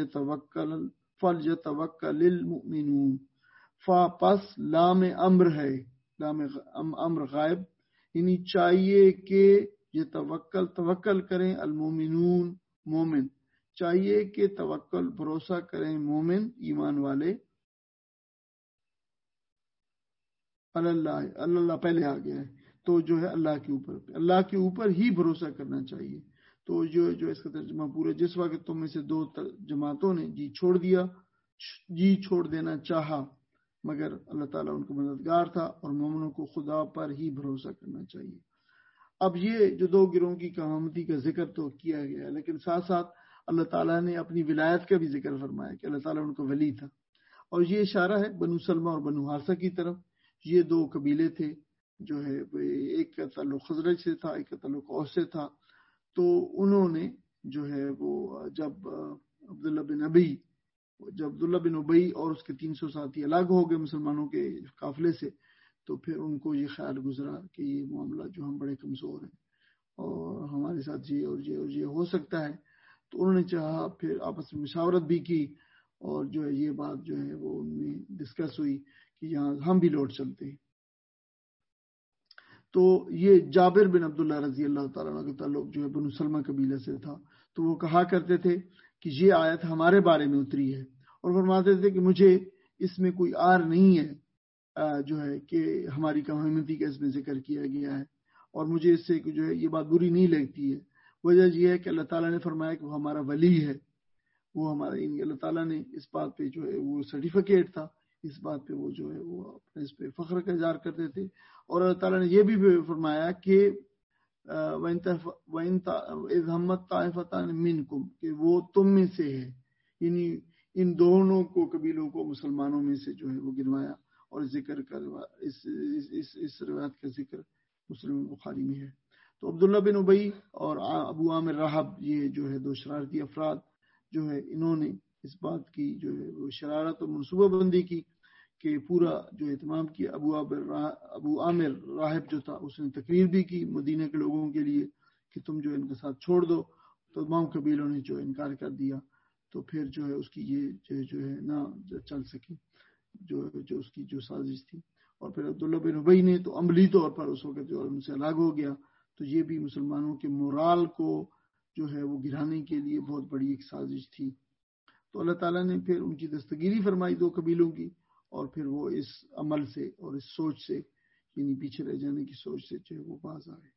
فَلْيَتَوَكَّلِ الْمُؤْمِنُونَ، پس لام امر ہے، لام امر غائب، یعنی چاہیے کہ یہ توکل کریں المومنون، مومن چاہیے کہ توکل بھروسہ کریں مومن ایمان والے. اللہ پہلے آ گیا ہے، تو جو ہے اللہ کے اوپر ہی بھروسہ کرنا چاہیے. تو جو اس کا ترجمہ پورا، جس وقت تم میں سے دو جماعتوں نے جی چھوڑ دینا چاہا، مگر اللہ تعالیٰ ان کا مددگار تھا، اور مومنوں کو خدا پر ہی بھروسہ کرنا چاہیے. اب یہ جو دو گروہوں کی کہامتی کا ذکر تو کیا گیا، لیکن ساتھ ساتھ اللہ تعالیٰ نے اپنی ولایت کا بھی ذکر فرمایا کہ اللہ تعالیٰ ان کا ولی تھا. اور یہ اشارہ ہے بنو سلمہ اور بنو حارثہ کی طرف. یہ دو قبیلے تھے، جو ہے ایک کا تعلق خزرج سے تھا، ایک کا تعلق اوس سے تھا. تو انہوں نے جو ہے وہ جب عبداللہ بن ابی اور اس کے 300 ساتھی الگ ہو گئے مسلمانوں کے قافلے سے، تو پھر ان کو یہ خیال گزرا کہ یہ معاملہ جو ہم بڑے کمزور ہیں اور ہمارے ساتھ یہ ہو سکتا ہے. تو انہوں نے چاہا، پھر آپس میں مشاورت بھی کی، اور جو ہے یہ بات جو ہے وہ ان میں ڈسکس ہوئی کہ یہاں ہم بھی لوٹ چلتے ہیں. تو یہ جابر بن عبداللہ رضی اللہ تعالیٰ عنہ کا تعلق جو ہے بنو سلمہ قبیلے سے تھا. تو وہ کہا کرتے تھے کہ یہ آیت ہمارے بارے میں اتری ہے، اور فرماتے تھے کہ مجھے اس میں کوئی آر نہیں ہے جو ہے کہ ہماری کہامتی کا اس میں ذکر کیا گیا ہے، اور مجھے اس سے جو ہے یہ بات بری نہیں لگتی ہے. وجہ یہ ہے کہ اللہ تعالیٰ نے فرمایا کہ وہ ہمارا ولی ہے، وہ ہمارا، اللہ تعالیٰ نے اس بات پہ جو ہے وہ سرٹیفکیٹ تھا، اس بات پہ وہ جو ہے وہ اپنے اس پہ فخر کا اظہار کرتے تھے. اور اللہ تعالیٰ نے یہ بھی فرمایا کہ اِذْ ہَمَّتْ طَائِفَتَانِ مِنْکُمْ، کہ وہ تم میں سے ہے، یعنی ان دونوں کو قبیلوں کو مسلمانوں میں سے جو ہے وہ گنوایا، اور ذکر اس روایت کا ذکر مسلم بخاری میں ہے. تو عبداللہ بن ابی اور ابو عامر راہب، یہ جو ہے دو شرارتی افراد جو ہے، انہوں نے اس بات کی جو ہے وہ شرارت اور منصوبہ بندی کی کہ پورا جو اہتمام کیا. ابو عامر راہب جو تھا، اس نے تقریر بھی کی مدینہ کے لوگوں کے لیے کہ تم جو ان کے ساتھ چھوڑ دو. تو تمام قبیلوں نے جو انکار کر دیا. تو پھر جو ہے اس کی یہ جو ہے نہ چل سکی جو اس کی جو سازش تھی. اور پھر عبداللہ بن ابی نے تو عملی طور پر اس وقت جو ان سے الگ ہو گیا. تو یہ بھی مسلمانوں کے مورال کو جو ہے وہ گرانے کے لیے بہت بڑی ایک سازش تھی. تو اللہ تعالیٰ نے پھر ان کی دستگیری فرمائی دو قبیلوں کی، اور پھر وہ اس عمل سے اور اس سوچ سے، یعنی پیچھے رہ جانے کی سوچ سے جو ہے وہ باز آئے.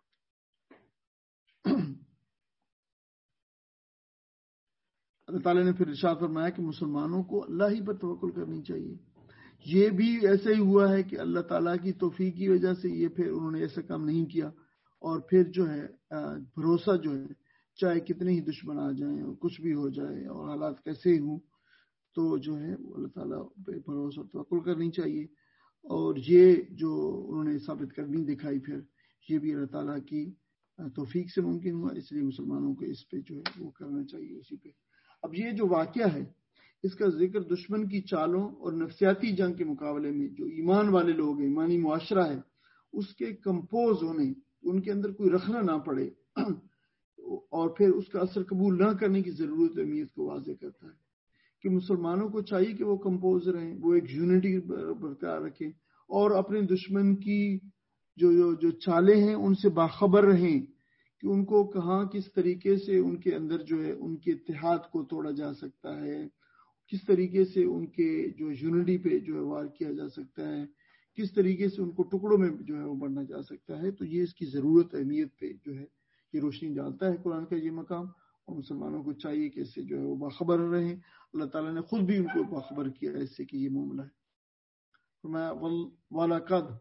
اللہ تعالیٰ نے پھر ارشاد فرمایا کہ مسلمانوں کو اللہ ہی پر توکل کرنی چاہیے. یہ بھی ایسا ہی ہوا ہے کہ اللہ تعالیٰ کی توفیق کی وجہ سے یہ پھر انہوں نے ایسا کام نہیں کیا، اور پھر جو ہے بھروسہ جو ہے، چاہے کتنے ہی دشمن آ جائیں اور کچھ بھی ہو جائے اور حالات کیسے ہی ہوں، تو جو ہے اللہ تعالیٰ پہ بھروسہ توکل کرنی چاہیے. اور یہ جو انہوں نے ثابت کرنی دکھائی، پھر یہ بھی اللہ تعالیٰ کی توفیق سے ممکن ہوا، اس لیے مسلمانوں کو اس پہ جو ہے وہ کرنا چاہیے اسی پہ. اب یہ جو واقعہ ہے، اس کا ذکر دشمن کی چالوں اور نفسیاتی جنگ کے مقابلے میں جو ایمان والے لوگ ہیں، ایمانی معاشرہ ہے، اس کے کمپوز ہونے، ان کے اندر کوئی رکھنا نہ پڑے اور پھر اس کا اثر قبول نہ کرنے کی ضرورت اہمیت کو واضح کرتا ہے کہ مسلمانوں کو چاہیے کہ وہ کمپوز رہیں، وہ ایک یونٹی برقرار رکھیں، اور اپنے دشمن کی جو چالیں ہیں ان سے باخبر رہیں کہ ان کو کہاں کس طریقے سے ان کے اندر جو ہے ان کے اتحاد کو توڑا جا سکتا ہے، کس طریقے سے ان کے جو یونٹی پہ جو ہے وار کیا جا سکتا ہے، کس طریقے سے ان کو ٹکڑوں میں جو ہے وہ بڑھنا جا سکتا ہے. تو یہ اس کی ضرورت اہمیت پہ جو ہے یہ روشنی ڈالتا ہے قرآن کا یہ مقام. اور مسلمانوں کو چاہیے کہ اس سے جو ہے وہ باخبر رہیں. اللہ تعالیٰ نے خود بھی ان کو باخبر کیا اس سے کہ یہ معاملہ ہے. فرمایا وَلَقَدْ،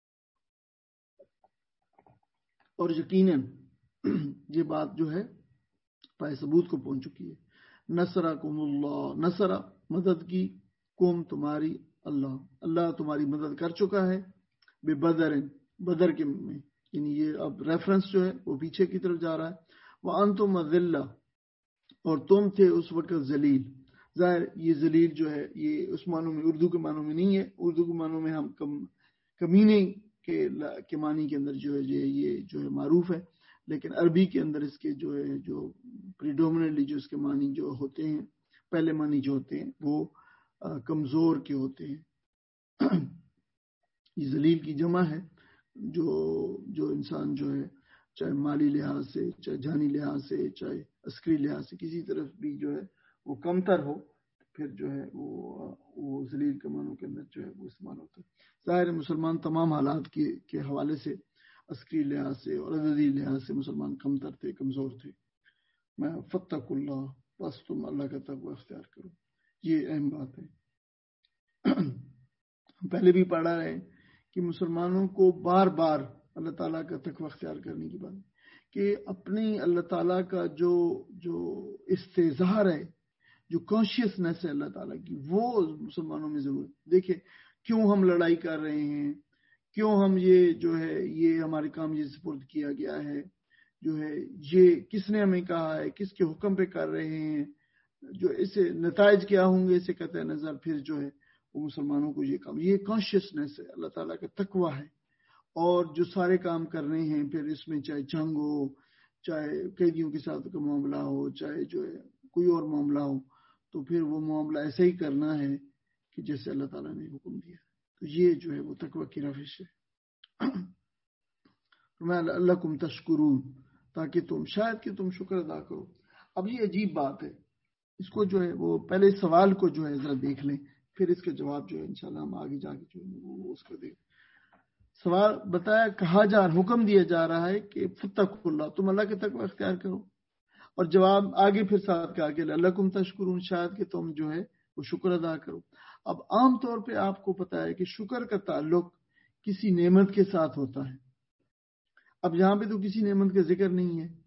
اور یقیناً یہ بات جو ہے پائے ثبوت کو پہنچ چکی ہے. نصرکم اللہ، نصر مدد کی، کم تمہاری، اللہ تمہاری مدد کر چکا ہے، بے بدر کے میں، یعنی یہ اب ریفرنس جو ہے وہ پیچھے کی طرف جا رہا ہے. وَأَنْتُمْ أَذِلَّةٌ، اور تم تھے اس وقت ذلیل. ظاہر یہ ذلیل جو ہے یہ اس معنوں میں، اردو کے معنوں میں نہیں ہے. اردو کے معنوں میں ہم کمینے کے معنی کے اندر جو ہے یہ جو ہے معروف ہے، لیکن عربی کے اندر اس کے جو ہے جو پریڈومننٹلی جو اس کے معنی جو ہوتے ہیں، پہلے معنی جو ہوتے ہیں وہ کمزور کے ہوتے ہیں. یہ ذلیل کی جمع ہے، جو انسان جو ہے چاہے مالی لحاظ سے، چاہے جانی لحاظ سے، چاہے عسکری لحاظ سے، کسی طرف بھی جو ہے وہ کم تر ہو، پھر جو ہے وہ ذلیل کے معنوں کے اندر جو ہے وہ استعمال ہوتا ہے. ظاہر مسلمان تمام حالات کے حوالے سے عسکری لحاظ سے اور عددی لحاظ سے مسلمان کمتر تھے، کمزور تھے. میں فتق اللہ، بس تم اللہ کا تقوی اختیار کرو، یہ اہم بات ہے. پہلے بھی پڑھا ہے کہ مسلمانوں کو بار بار اللہ تعالیٰ کا تقوی اختیار کرنے کی بات کہ اپنی اللہ تعالیٰ کا جو استظہار ہے، جو کانشیسنیس ہے اللہ تعالیٰ کی، وہ مسلمانوں میں ضرور. دیکھیں کیوں ہم لڑائی کر رہے ہیں، کیوں ہم یہ جو ہے یہ ہمارے کام یہ سپرد کیا گیا ہے، جو ہے یہ کس نے ہمیں کہا ہے، کس کے حکم پہ کر رہے ہیں، جو اسے نتائج کیا ہوں گے اسے قطع نظر. پھر جو ہے وہ مسلمانوں کو یہ کام، یہ کانشیسنیس ہے، اللہ تعالیٰ کا تقوی ہے. اور جو سارے کام کر رہے ہیں پھر اس میں چاہے جنگ ہو، چاہے قیدیوں کے ساتھ کا معاملہ ہو، چاہے جو ہے کوئی اور معاملہ ہو، تو پھر وہ معاملہ ایسا ہی کرنا ہے کہ جیسے اللہ تعالیٰ نے حکم دیا. تو یہ جو ہے وہ تقوی کی روش ہے. میں اللہ کم تشکرون، تاکہ تم شاید کہ تم شکر ادا کرو. اب یہ عجیب بات ہے، اس کو جو ہے وہ پہلے سوال کو جو ہے ذرا دیکھ لیں، پھر اس کا جواب جو ہے انشاءاللہ ہم آگے جا کے جو ہے وہ اس کو دیکھ. سوال بتایا، کہا جا رہا، حکم دیا جا رہا ہے کہ فتقوا اللہ، تم اللہ کے تقوی اختیار کرو. اور جواب آگے پھر ساتھ کہا کہ لعلکم تشکرون، شاید کہ تم جو ہے وہ شکر ادا کرو. اب عام طور پہ آپ کو پتا ہے کہ شکر کا تعلق کسی نعمت کے ساتھ ہوتا ہے. اب یہاں پہ تو کسی نعمت کا ذکر نہیں ہے،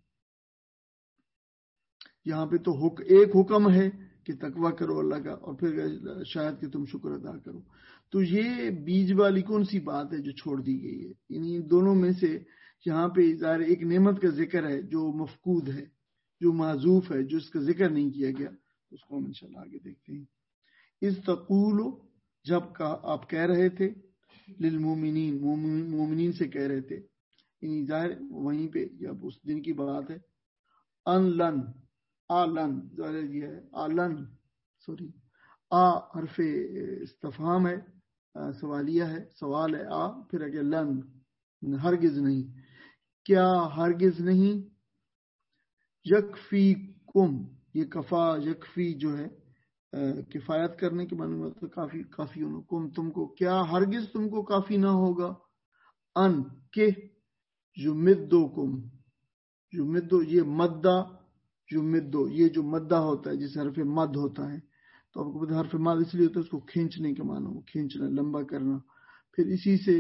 یہاں پہ تو ایک حکم ہے کہ تقوی کرو اللہ کا، اور پھر شاید کہ تم شکر ادا کرو. تو یہ بیج والی کون سی بات ہے جو چھوڑ دی گئی ہے؟ یعنی دونوں میں سے یہاں پہ ظاہر ایک نعمت کا ذکر ہے جو مفقود ہے، جو معذوف ہے، جو اس کا ذکر نہیں کیا گیا. اس کو ہم انشاءاللہ آگے دیکھتے ہیں. اذ تقول، جب آپ کہہ رہے تھے، للمومنین، مومنین سے کہہ رہے تھے. یعنی ظاہر وہیں پہ جب اس دن کی بات ہے. ان لن، آلن، ظاہر یہ ہے آلن، سوری حرف استفہام ہے، سوالیہ ہے، سوال ہے. پھر اگر لن، ہرگز نہیں، کیا ہرگز نہیں. یکفیکم، یہ کفا یکفی جو ہے کفایت کرنے کے معنی میں تو کافی کم، تم کو کیا ہرگز تم کو کافی نہ ہوگا. ان کہ یمدکم، یمدو یہ مدہ، یمدو یہ جو مدہ ہوتا ہے جس حرف مد ہوتا ہے، تو آپ کو پتہ حرف مد اس لیے ہوتا ہے اس کو کھینچنے کے معنی، کھینچنا، لمبا کرنا. پھر اسی سے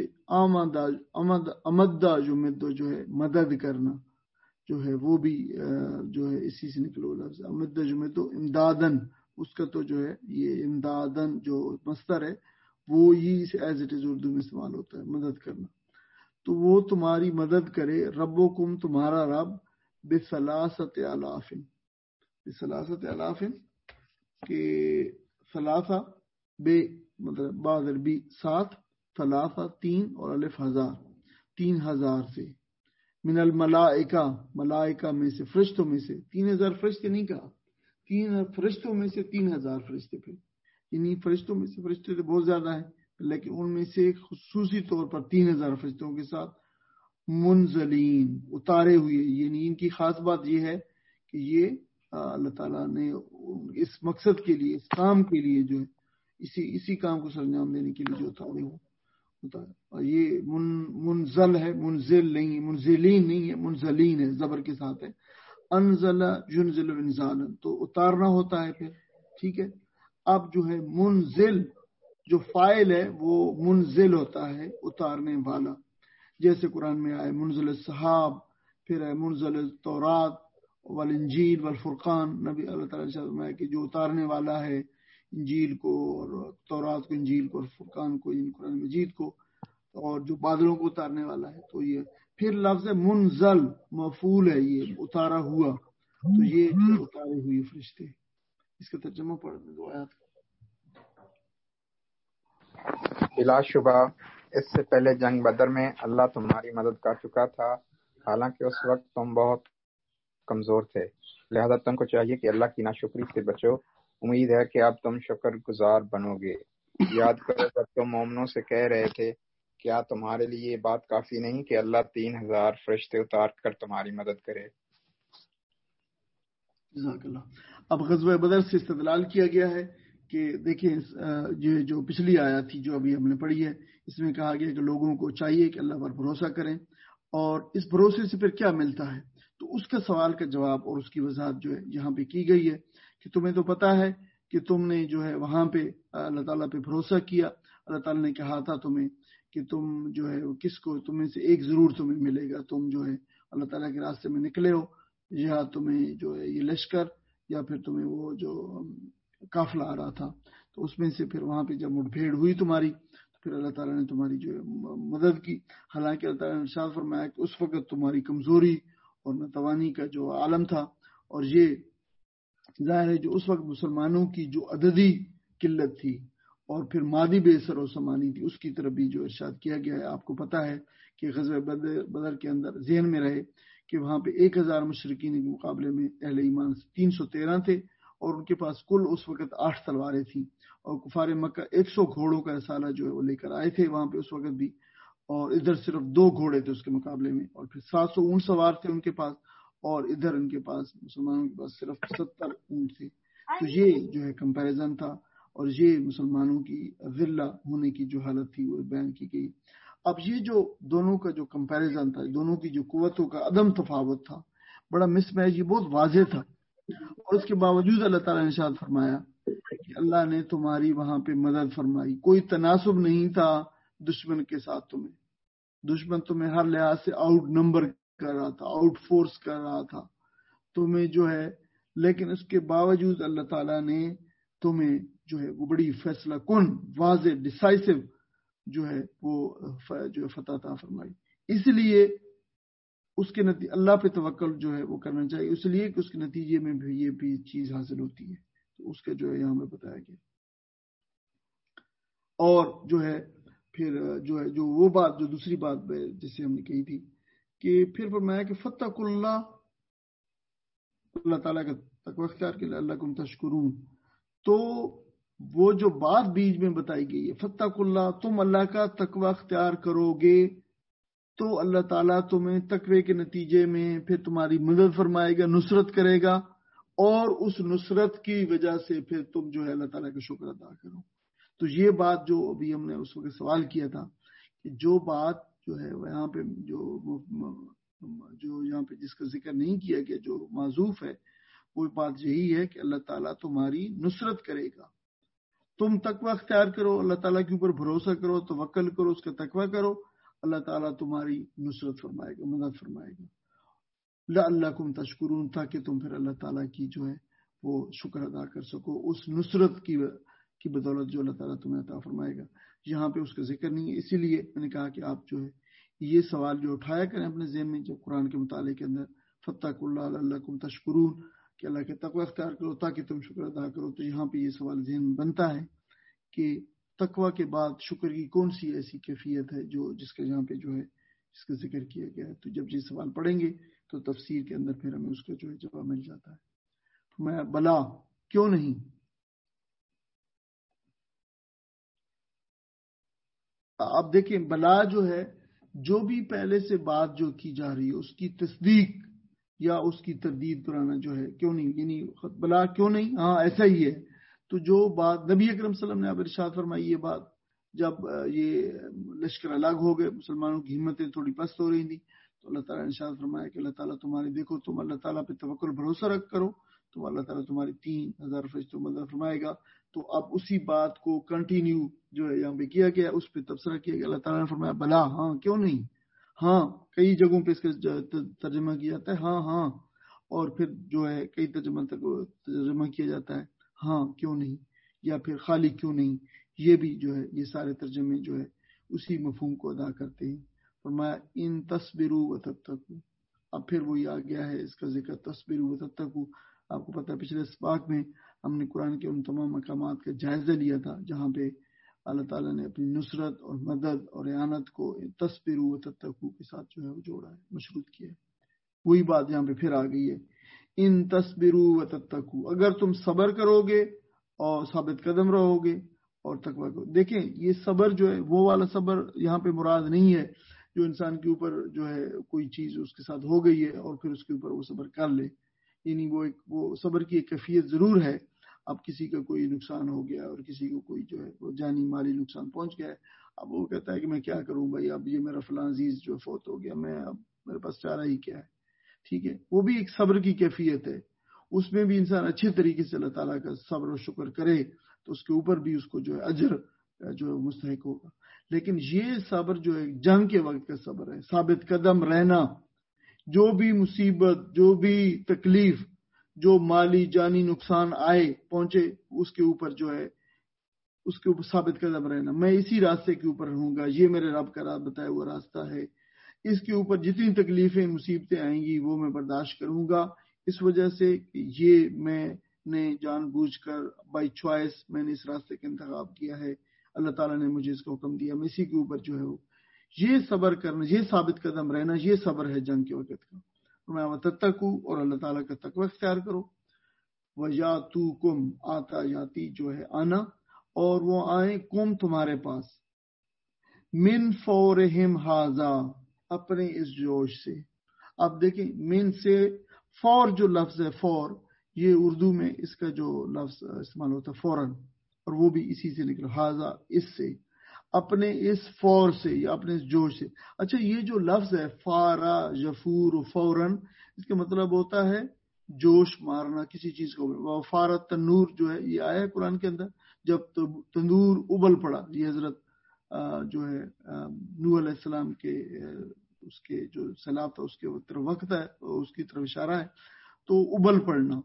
امدہ یمدو جو ہے مدد کرنا جو ہے وہ بھی جو ہے اسی سے نکلو لفظ امدہ یمدو امدادن. اس کا تو جو ہے یہ امدادن جو مصدر ہے وہ یہ ایز اٹ از اردو میں استعمال ہوتا ہے، مدد کرنا. تو وہ تمہاری مدد کرے، ربکم تمہارا رب، بثلاثۃ آلاف، بثلاثۃ آلاف کہ ثلاثہ بے مطلب بعد عربی 7، ثلاثہ 3 اور الف 1000، 3000 سے. من الملائکہ، ملائکہ میں سے، فرشتوں میں سے. 3000 فرشتے نہیں کہا، 3 فرشتوں میں سے 3000 فرشتے. پہ یعنی فرشتوں میں سے فرشتے تو بہت زیادہ ہیں، لیکن ان میں سے خصوصی طور پر 3000 فرشتوں کے ساتھ منزلین، اتارے ہوئے. یعنی ان کی خاص بات یہ ہے کہ یہ اللہ تعالیٰ نے اس مقصد کے لیے، اس کام کے لیے جو ہے اسی کام کو سرانجام دینے کے لیے جو اتارے ہوتا ہے. اور یہ منزل ہے، منزل نہیں ہے، منزلین نہیں ہے، منزلین ہے، زبر کے ساتھ ہے. انزل ينزل انزالا، تو اتارنا ہوتا ہے پھر، ٹھیک ہے. اب جو ہے منزل جو فاعل ہے وہ منزل ہوتا ہے، اتارنے والا. جیسے قرآن میں آئے منزل السحاب، پھر ہے منزل التورات والانجیل والفرقان. نبی اللہ تعالیٰ نے فرمایا کہ جو اتارنے والا ہے انجیل کو اور تورات کو، انجیل کو اور فرقان کو، یعنی قرآن مجید کو، اور جو بادلوں کو اتارنے والا ہے. تو یہ پھر لفظ منزل مفعول ہے، یہ اتارا ہوا. تو یہ اتارے ہوئے فرشتے. اس کا ترجمہ پڑھ دیں 2 آیات. بلا شبہ اس سے پہلے جنگ بدر میں اللہ تمہاری مدد کر چکا تھا، حالانکہ اس وقت تم بہت کمزور تھے. لہذا تم کو چاہیے کہ اللہ کی ناشکری سے بچو. امید ہے کہ اب تم شکر گزار بنو گے. یاد کرو جب تم مومنوں سے کہہ رہے تھے، کیا تمہارے لیے یہ بات کافی نہیں کہ اللہ 3000 فرشتے اتار کر تمہاری مدد کرے. جزاک اللہ. اب غزوہ بدر سے استدلال کیا گیا ہے کہ دیکھیں یہ جو پچھلی آیت تھی جو ابھی ہم نے پڑھی ہے، اس میں کہا گیا کہ لوگوں کو چاہیے کہ اللہ پر بھروسہ کریں، اور اس بھروسے سے پھر کیا ملتا ہے؟ تو اس کا سوال کا جواب اور اس کی وضاحت جو ہے یہاں پہ کی گئی ہے کہ تمہیں تو پتا ہے کہ تم نے جو ہے وہاں پہ اللہ تعالیٰ پہ بھروسہ کیا، اللہ تعالیٰ نے کہا تھا تمہیں کہ تم جو ہے کس کو، تمہیں سے ایک ضرور تمہیں ملے گا، تم جو ہے اللہ تعالیٰ کے راستے میں نکلے ہو، یا تمہیں جو ہے یہ لشکر یا پھر تمہیں وہ جو قافلہ آ رہا تھا، تو اس میں سے پھر وہاں پہ جب مٹ بھیڑ ہوئی تمہاری تو پھر اللہ تعالیٰ نے تمہاری جو ہے مدد کی، حالانکہ اللہ تعالیٰ نے ارشاد فرمایا کہ اس وقت تمہاری کمزوری اور ناتوانی کا جو عالم تھا، اور یہ ظاہر ہے جو اس وقت مسلمانوں کی جو عددی قلت تھی اور پھر مادی بے سر و سامانی تھی، اس کی طرف بھی جو ارشاد کیا گیا ہے۔ آپ کو پتا ہے کہ غزوہ بدر کے اندر ذہن میں رہے کہ وہاں پہ 1000 مشرکین کے مقابلے میں اہل ایمان 313 تھے، اور ان کے پاس کل اس وقت 8 تلواریں تھیں، اور کفار مکہ 100 گھوڑوں کا رسالہ جو ہے وہ لے کر آئے تھے وہاں پہ اس وقت بھی، اور ادھر صرف 2 گھوڑے تھے اس کے مقابلے میں، اور پھر 700 اونٹ سوار تھے ان کے پاس، اور ادھر ان کے پاس مسلمانوں کے پاس صرف 70 اونٹ تھے۔ تو یہ جو ہے کمپیریزن تھا، اور یہ مسلمانوں کی ذلہ ہونے کی جو حالت تھی وہ بیان کی گئی۔ اب یہ جو دونوں کا جو کمپیریزن تھا، دونوں کی جو قوتوں کا عدم تفاوت تھا، بڑا مس میچ، یہ بہت واضح تھا، اور اس کے باوجود اللہ تعالیٰ نے ارشاد فرمایا کہ اللہ نے تمہاری وہاں پہ مدد فرمائی، کوئی تناسب نہیں تھا دشمن کے ساتھ، دشمن تمہیں ہر لحاظ سے آؤٹ نمبر کر رہا تھا، آؤٹ فورس کر رہا تھا تمہیں جو ہے، لیکن اس کے باوجود اللہ تعالیٰ نے تمہیں جو ہے وہ بڑی فیصلہ کن، واضح، ڈیسائسو جو ہے وہ جو فتح عطا فرمائی۔ اس لیے اس کے اللہ پہ توکل جو ہے وہ کرنا چاہیے، اس لیے کہ اس کے نتیجے میں بھی یہ بھی چیز حاصل ہوتی ہے، تو اس کا جو ہے یہاں میں بتایا گیا۔ اور جو ہے پھر جو ہے جو وہ بات جو دوسری بات جسے ہم نے کہی تھی کہ پھر فرمایا کہ فتق اللہ تعالیٰ کا تقوی اختیار کے لیے اللہ کم تشکرون، تو وہ جو بات بیچ میں بتائی گئی ہے فتق اللہ، تم اللہ کا تقوی اختیار کرو گے تو اللہ تعالیٰ تمہیں تقوی کے نتیجے میں پھر تمہاری مدد فرمائے گا، نصرت کرے گا، اور اس نصرت کی وجہ سے پھر تم جو ہے اللہ تعالیٰ کا شکر ادا کرو۔ تو یہ بات جو ابھی ہم نے اس وقت سوال کیا تھا کہ جو بات جو ہے یہاں پہ جو یہاں پہ جس کا ذکر نہیں کیا گیا، جو معذوف ہے، وہ بات یہی ہے کہ اللہ تعالیٰ تمہاری نصرت کرے گا، تم تقوی اختیار کرو، اللہ تعالیٰ کے اوپر بھروسہ کرو، توکل کرو، اس کا تقوی کرو، اللہ تعالیٰ تمہاری نصرت فرمائے گا، مدد فرمائے گا، لعلکم تشکرون، تاکہ تم پھر اللہ تعالیٰ کی جو ہے وہ شکر ادا کر سکو اس نصرت کی بدولت جو اللہ تعالیٰ تمہیں عطا فرمائے گا۔ یہاں پہ اس کا ذکر نہیں ہے، اسی لیے میں نے کہا کہ آپ جو ہے یہ سوال جو اٹھایا کریں اپنے ذہن میں، جب قرآن کے مطالعے کے اندر فتق اللہ لعلکم تشکرون، کہ اللہ کے تقوی اختیار کرو تاکہ تم شکر ادا کرو، تو یہاں پہ یہ سوال ذہن میں بنتا ہے کہ تقوی کے بعد شکر کی کون سی ایسی کیفیت ہے جو جس کے یہاں پہ جو ہے اس کا ذکر کیا گیا ہے۔ تو جب یہ سوال پڑھیں گے تو تفسیر کے اندر پھر ہمیں اس کا جو ہے جواب مل جاتا ہے۔ میں بلا کیوں نہیں، آپ دیکھیں بلا جو ہے، جو بھی پہلے سے بات جو کی جا رہی ہے اس کی تصدیق یا اس کی تردید کرانا جو ہے، کیوں نہیں، یعنی بلا کیوں نہیں، ہاں ایسا ہی ہے۔ تو جو بات نبی اکرم صلی اللہ علیہ وسلم نے اب ارشاد فرمائی، یہ بات جب یہ لشکر الگ ہو گئے، مسلمانوں کی ہمتیں تھوڑی پست ہو رہی تھیں، تو اللہ تعالیٰ نے ارشاد فرمایا کہ اللہ تعالیٰ تمہارے، دیکھو تم اللہ تعالیٰ پہ توکل بھروسہ رکھ کرو تو اللہ تعالیٰ تمہاری 3000 فرشتوں مدد فرمائے گا۔ تو اب اسی بات کو کنٹینیو جو ہے یہاں پہ کیا گیا، اس پہ تبصرہ کیا گیا، اللہ تعالیٰ نے فرمایا بلا ہاں کیوں نہیں، ہاں کئی جگہوں پہ اس کا ترجمہ کیا جاتا ہے ہاں ہاں، اور پھر جو ہے کئی ترجمہ کیا جاتا ہے ہاں کیوں نہیں، یا پھر خالی کیوں نہیں، یہ بھی جو ہے یہ سارے ترجمے جو ہے اسی مفہوم کو ادا کرتے ہیں۔ فرمایا ان تصبروا وتتقوا، اب پھر وہی آ گیا ہے اس کا ذکر تصبروا وتتقوا۔ آپ کو پتہ ہے پچھلے اسباق میں ہم نے قرآن کے ان تمام مقامات کا جائزہ لیا تھا جہاں پہ اللہ تعالیٰ نے اپنی نصرت اور مدد اور اعانت کو تصبروا وتتقوا کے ساتھ جو ہے وہ جوڑا ہے، مشروط کیا ہے۔ وہی بات یہاں پہ پھر آ گئی ہے، ان تصبروا وتتقوا، اگر تم صبر کرو گے اور ثابت قدم رہو گے اور تقوی کو، دیکھیں یہ صبر جو ہے وہ والا صبر یہاں پہ مراد نہیں ہے جو انسان کے اوپر جو ہے کوئی چیز اس کے ساتھ ہو گئی ہے اور پھر اس کے اوپر وہ صبر کر لے، یعنی وہ صبر کی ایک کیفیت ضرور ہے، اب کسی کا کوئی نقصان ہو گیا اور کسی کو کوئی جو ہے وہ جانی مالی نقصان پہنچ گیا ہے، اب وہ کہتا ہے کہ میں کیا کروں بھائی، اب یہ میرا فلاں عزیز جو فوت ہو گیا، میں اب میرے پاس چارہ ہی کیا ہے. ٹھیک ہے، وہ بھی ایک صبر کی کیفیت ہے، اس میں بھی انسان اچھے طریقے سے اللہ تعالیٰ کا صبر و شکر کرے تو اس کے اوپر بھی اس کو جو ہے اجر جو ہے مستحق ہوگا. لیکن یہ صبر جو ہے جنگ کے وقت کا صبر ہے، ثابت قدم رہنا، جو بھی مصیبت، جو بھی تکلیف، جو مالی جانی نقصان آئے پہنچے، اس کے اوپر جو ہے اس کے اوپر ثابت قدم رہنا. میں اسی راستے کے اوپر رہوں گا، یہ میرے رب کا بتایا ہوا راستہ ہے، اس کے اوپر جتنی تکلیفیں مصیبتیں آئیں گی وہ میں برداشت کروں گا. اس وجہ سے یہ میں نے جان بوجھ کر بائی چوائس میں نے اس راستے کا انتخاب کیا ہے، اللہ تعالیٰ نے مجھے اس کا حکم دیا، میں اسی کے اوپر جو ہے وہ یہ صبر کرنا، یہ ثابت قدم رہنا، یہ صبر ہے جنگ کے وقت کا. میں تتقو، اور اللہ تعالیٰ کا تقوی اختیار کرو. وَيَأْتُوكُمْ، آتا یاتی جو ہے آنا، اور وہ آئیں کم تمہارے پاس، من فورہم ھذا، اپنے اس جوش سے. اب دیکھیں من سے فور جو لفظ ہے، فور، یہ اردو میں اس کا جو لفظ استعمال ہوتا ہے فوراً، اور وہ بھی اسی سے نکلا، ھذا اس سے، اپنے اس فور سے یا اپنے اس جوش سے. اچھا، یہ جو لفظ ہے فارا یفور فوراً، اس کا مطلب ہوتا ہے جوش مارنا کسی چیز کو. فارت تنور جو ہے یہ آیا ہے قرآن کے اندر، جب تندور ابل پڑا، یہ حضرت جو ہے نوح علیہ السلام کے اس کے جو سیلاب تھا اس کے طرف وقت ہے، اس کی طرف اشارہ ہے، تو ابل پڑنا.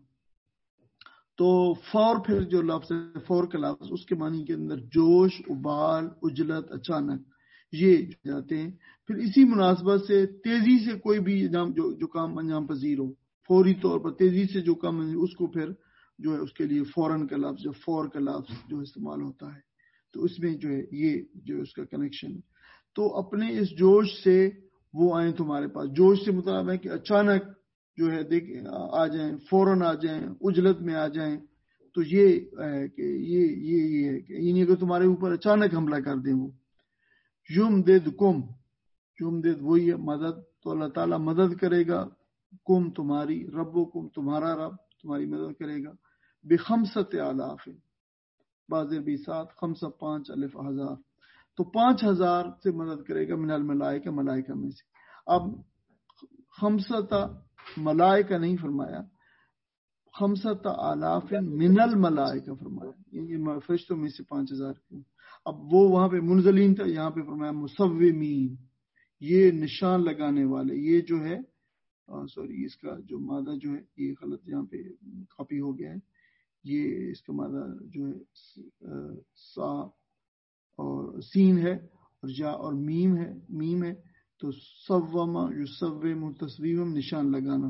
تو فور پھر جو لفظ ہے فور کا لفظ، اس کے معنی کے اندر جوش، ابال، اجلت، اچانک، یہ جاتے ہیں. پھر اسی مناسبت سے تیزی سے کوئی بھی جو کام انجام پذیر ہو، فوری طور پر تیزی سے جو کام، اس کو پھر جو ہے اس کے لیے فوراً کا لفظ، جو فور کا لفظ جو استعمال ہوتا ہے، تو اس میں جو ہے یہ جو اس کا کنیکشن ہے. تو اپنے اس جوش سے وہ آئیں تمہارے پاس. جوش سے مطلب ہے کہ اچانک جو ہے آ جائیں، فوراً آ جائیں، اجلت میں آ جائیں. تو یہ ہے کہ یہ ہے کہ یعنی اگر تمہارے اوپر اچانک حملہ کر دیں وہ. یمددکم، یمدد وہی ہے مدد، تو اللہ تعالیٰ مدد کرے گا، کم تمہاری، ربکم تمہارا رب تمہاری مدد کرے گا، بخمسۃ آلاف، بعض بھی 7، خمسہ 5، الف 1000، تو 5000 سے مدد کرے گا، من الملائکہ، ملائکہ میں سے. اب خمسۃ ملائکہ نہیں فرمایا، خمسۃ آلاف من الملائکہ فرمایا، یعنی فرشتوں میں سے 5000 کی. اب وہ وہاں پہ منزلین تھا، یہاں پہ فرمایا مصومین، یہ نشان لگانے والے. یہ جو ہے سوری، اس کا جو مادہ جو ہے یہ غلط یہاں پہ کاپی ہو گیا ہے. یہ اس کا مادہ جو ہے سا اور سین ہے، اور جا اور میم ہے. تو سوما یسوم تصویم، نشان لگانا.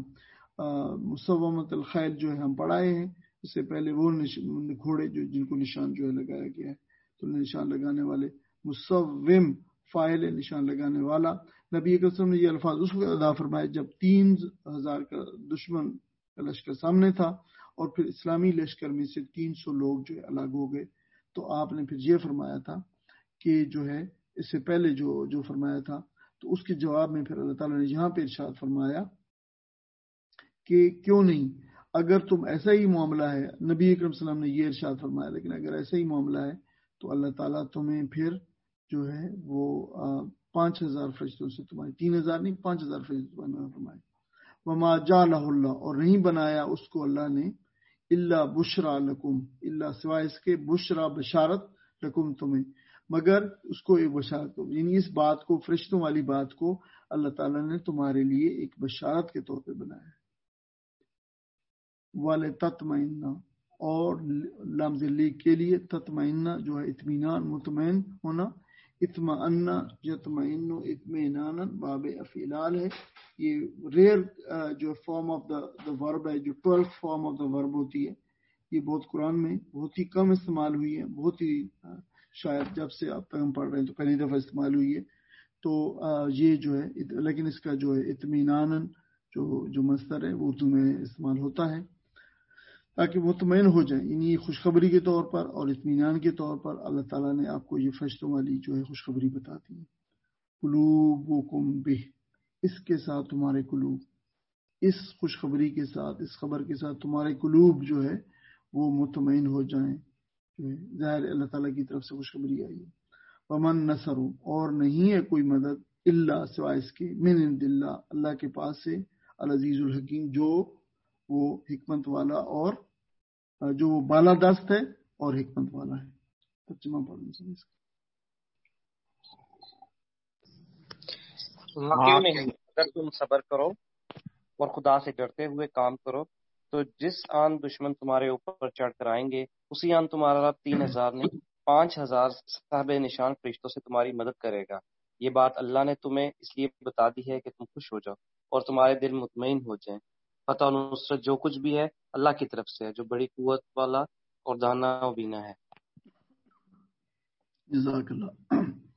مسومۃ الخیل جو ہے ہم پڑھائے ہیں اس سے پہلے، وہ گھوڑے جو جن کو نشان جو ہے لگایا گیا ہے، تو نشان لگانے والے. مسوم فاعل، نشان لگانے والا. نبی کریم صلی اللہ علیہ وسلم نے یہ الفاظ اس وقت ادا فرمائے جب 3000 کا دشمن کا لشکر سامنے تھا، اور پھر اسلامی لشکر میں سے 300 لوگ جو ہے الگ ہو گئے. تو آپ نے پھر یہ فرمایا تھا کہ جو ہے اس سے پہلے جو فرمایا تھا، تو اس کے جواب میں پھر اللہ تعالیٰ نے یہاں پہ ارشاد فرمایا کہ کیوں نہیں، اگر تم ایسا ہی معاملہ ہے، نبی اکرم صلی اللہ علیہ وسلم نے یہ ارشاد فرمایا، لیکن اگر ایسا ہی معاملہ ہے تو اللہ تعالیٰ تمہیں پھر جو ہے وہ 5000 فرشتوں سے تمہارے، 3000 نہیں 5000 فرشتوں سے فرمائے. وما جعلہ اللہ، اور نہیں بنایا اس کو اللہ نے، الا بشرا لکم، الا سوائے اس کے، بشرا بشارت، لکم تمہیں، مگر اس کو ایک بشارت کو، یعنی اس بات کو، فرشتوں والی بات کو اللہ تعالیٰ نے تمہارے لیے ایک بشارت کے طور پہ بنایا ہے. وَلِتَطْمَئِنَّ، اور لمز لی کے لیے، تطمئنہ جو ہے اطمینان، مطمئن ہونا. اطمئن یطمئن اطمینانا، باب افعال ہے. یہ ریئر جو فارم آف دا ورب ہے، جو 12 فارم آف دا ورب ہوتی ہے، یہ بہت قرآن میں بہت ہی کم استعمال ہوئی ہے، بہت ہی شاید جب سے اب تک ہم پڑھ رہے ہیں تو پہلی دفعہ استعمال ہوئی ہے. تو یہ جو ہے، لیکن اس کا جو ہے اطمینان جو مصدر ہے وہ اردو میں استعمال ہوتا ہے تاکہ مطمئن ہو جائیں، یعنی خوشخبری کے طور پر اور اطمینان کے طور پر اللہ تعالیٰ نے آپ کو یہ فرشتوں والی جو ہے خوشخبری بتا دی ہے. قلوبکم بہ، اس کے ساتھ تمہارے قلوب، اس خوشخبری کے ساتھ، اس خبر کے ساتھ تمہارے قلوب جو ہے وہ مطمئن ہو جائیں. ظاہر اللہ تعالیٰ کی طرف سے خوشخبری آئی ہے. ومن نصر، اور نہیں ہے کوئی مدد الا سوائے اس کے، من عند اللہ، اللہ کے پاس سے، العزیز الحکیم، جو وہ حکمت والا اور جو وہ بالادست ہے اور حکمت والا ہے. ترجمہ پڑھنے سے کیوں نہیں، اگر تم صبر کرو اور خدا سے ڈرتے ہوئے کام کرو تو جس آن دشمن تمہارے اوپر چڑھ کر آئیں گے اسی آن تمہارا رب 3000 نہیں 5000 صاحب نشان فرشتوں سے تمہاری مدد کرے گا. یہ بات اللہ نے تمہیں اس لیے بتا دی ہے کہ تم خوش ہو جاؤ اور تمہارے دل مطمئن ہو جائیں. فتح و نصرت جو کچھ بھی ہے اللہ کی طرف سے ہے، جو بڑی قوت والا اور دانا و بینا ہے. جزاک اللہ.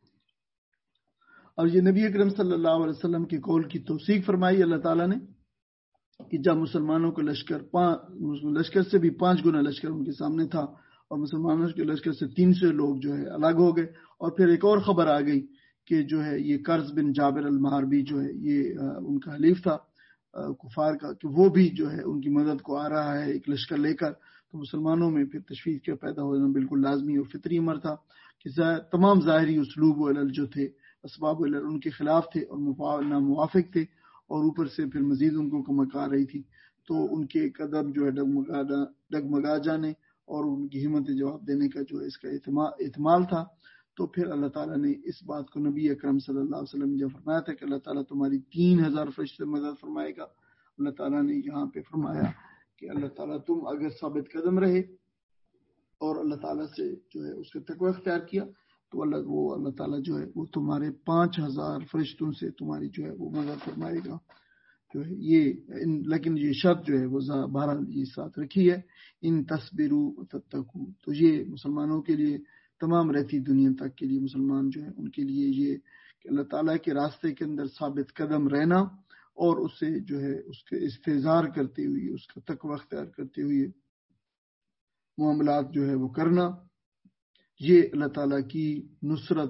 اور یہ نبی اکرم صلی اللہ علیہ وسلم کے قول کی توثیق فرمائی اللہ تعالیٰ نے کہ جب مسلمانوں کا لشکر سے بھی 5 گنا لشکر ان کے سامنے تھا اور مسلمانوں کے لشکر سے 300 لوگ جو ہے الگ ہو گئے. اور پھر ایک اور خبر آ گئی کہ جو ہے یہ قرظ بن جابر المحاربی جو ہے یہ ان کا حلیف تھا کفار کا، کہ وہ بھی جو ہے ان کی مدد کو آ رہا ہے ایک لشکر لے کر. تو مسلمانوں میں پھر تشویش کا پیدا ہونا بالکل لازمی اور فطری امر تھا کہ تمام ظاہری اسلوب و علل جو تھے، اسباب و علل ان کے خلاف تھے اور ناموافق تھے، اور اوپر سے پھر مزید ان کو کمک آ رہی تھی. تو ان کے قدم جو ہے ڈگمگا جانے اور ان کی ہمت جواب دینے کا جو اس کا احتمال تھا. تو پھر اللہ تعالیٰ نے اس بات کو نبی اکرم صلی اللہ علیہ وسلم جب فرمایا تھا کہ اللہ تعالیٰ تمہاری 3000 فرشتے مدد فرمائے گا، اللہ تعالیٰ نے یہاں پہ فرمایا کہ اللہ تعالیٰ تم اگر ثابت قدم رہے اور اللہ تعالیٰ سے جو ہے اس کا تقوی اختیار کیا تو اللہ تعالیٰ جو ہے وہ تمہارے 5000 فرشتوں سے تمہاری جو ہے وہ مدد فرمائے گا. جو ہے یہ لیکن یہ شرط جو ہے وہ بہرحال یہ ساتھ رکھی ہے، ان تصبروا تتقوا. تو یہ مسلمانوں کے لیے تمام رہتی دنیا تک کے لیے مسلمان جو ہے ان کے لیے یہ کہ اللہ تعالیٰ کے راستے کے اندر ثابت قدم رہنا اور اس سے جو ہے اس کے استحضار کرتے ہوئے اس کا تقوی اختیار کرتے ہوئے معاملات جو ہے وہ کرنا، یہ اللہ تعالیٰ کی نصرت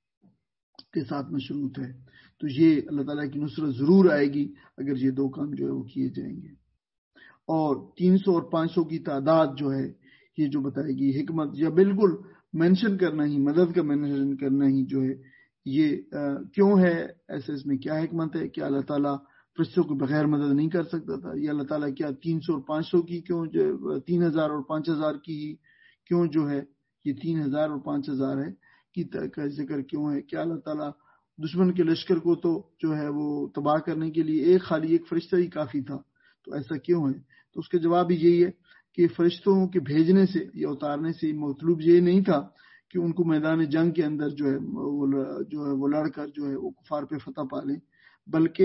کے ساتھ مشروط ہے. تو یہ اللہ تعالیٰ کی نصرت ضرور آئے گی اگر یہ 2 کام جو ہے وہ کیے جائیں گے. اور 300 اور 500 کی تعداد جو ہے یہ جو بتائے گی حکمت یا بالکل مینشن کرنا ہی، مدد کا مینشن کرنا ہی جو ہے یہ کیوں ہے، ایسے اس میں کیا حکمت ہے؟ کیا اللہ تعالیٰ فرشتوں کو بغیر مدد نہیں کر سکتا تھا؟ یا اللہ تعالیٰ کیا 300 اور 500 کی کیوں 3000 اور 5000 کی کیوں جو ہے یہ 3000 اور 5000 ہے کا ذکر کیوں ہے؟ کیا اللہ تعالیٰ دشمن کے لشکر کو تو جو ہے وہ تباہ کرنے کے لیے خالی ایک فرشتہ ہی کافی تھا؟ تو ایسا کیوں ہے؟ تو اس کا جواب یہی ہے کہ فرشتوں کے بھیجنے سے یا اتارنے سے مطلوب یہ نہیں تھا کہ ان کو میدان جنگ کے اندر جو ہے وہ لڑ کر جو ہے وہ کفار پہ فتح پا لیں، بلکہ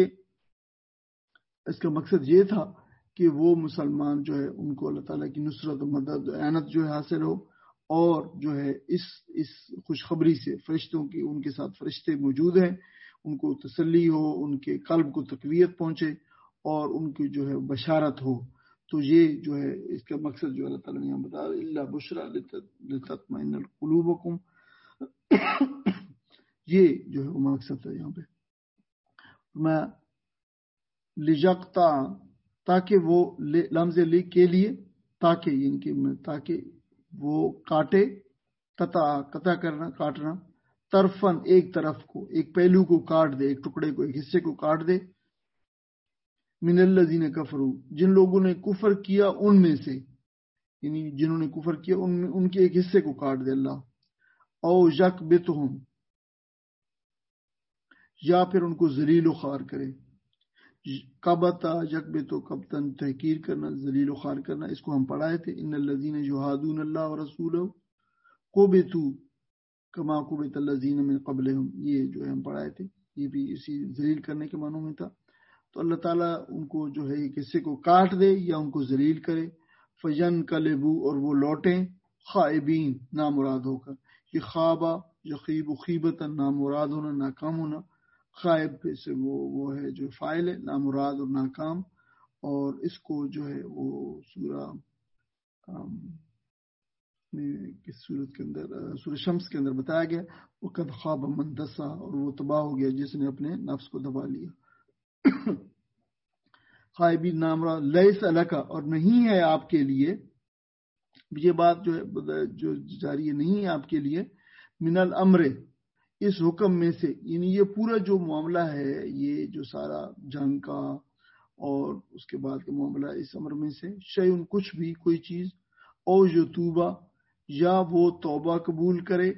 اس کا مقصد یہ تھا کہ وہ مسلمان جو ہے ان کو اللہ تعالیٰ کی نصرت و مدد اعانت جو ہے حاصل ہو، اور جو ہے اس خوشخبری سے فرشتوں کی ان کے ساتھ فرشتے موجود ہیں، ان کو تسلی ہو، ان کے قلب کو تقویت پہنچے اور ان کی جو ہے بشارت ہو. تو یہ جو ہے اس کا مقصد جو اللہ تعالیٰ نے یہاں بتا الا بشرا لتطمئن قلوبکم، یہ جو ہے وہ مقصد ہے یہاں پہ. میں لجقتا تاکہ وہ لمز لی کے لیے تاکہ یعنی کہ تاکہ وہ کاٹے، قطع کرنا کاٹنا، طرفن ایک طرف کو، ایک پہلو کو کاٹ دے، ایک ٹکڑے کو، ایک حصے کو کاٹ دے، من الذین کفروا جن لوگوں نے کفر کیا ان میں سے، یعنی جنہوں نے کفر کیا ان کے ایک حصے کو کاٹ دے اللہ. او یکبتہم یا پھر ان کو ذلیل و خوار کرے. کبتا یکبتو کبتن تحقیر کرنا، ذلیل و خوار کرنا، اس کو ہم پڑھائے تھے. ان الذین یحادون اللہ ورسولہ قبتوا کما قبت الذین من قبلہم، یہ جو ہے ہم پڑھائے تھے، یہ بھی اسی ذلیل کرنے کے معنوں میں تھا. تو اللہ تعالیٰ ان کو جو ہے ایک حصے کو کاٹ دے یا ان کو ذلیل کرے. فینقلبوا اور وہ لوٹیں خائبین نامراد ہو کر. یہ خوابہ یخیب خیبتا نامراد ہونا، ناکام ہونا. خائب سے وہ ہے جو فاعل ہے، نامراد اور ناکام. اور اس کو جو ہے وہ سورہ کس صورت کے اندر، سورہ شمس کے اندر بتایا گیا وقد خواب من دسا، اور وہ تباہ ہو گیا جس نے اپنے نفس کو دبا لیا. خائبین نامراد. لیس لک اور نہیں ہے آپ کے لیے، یہ بات جو ہے جو جاری نہیں ہے آپ کے لیے، من الامر، اس حکم میں سے، یعنی یہ پورا جو معاملہ ہے، یہ جو سارا جنگ کا اور اس کے بعد کا معاملہ، اس امر میں سے شیء کچھ بھی، کوئی چیز، او جو توبہ، یا وہ توبہ قبول کرے،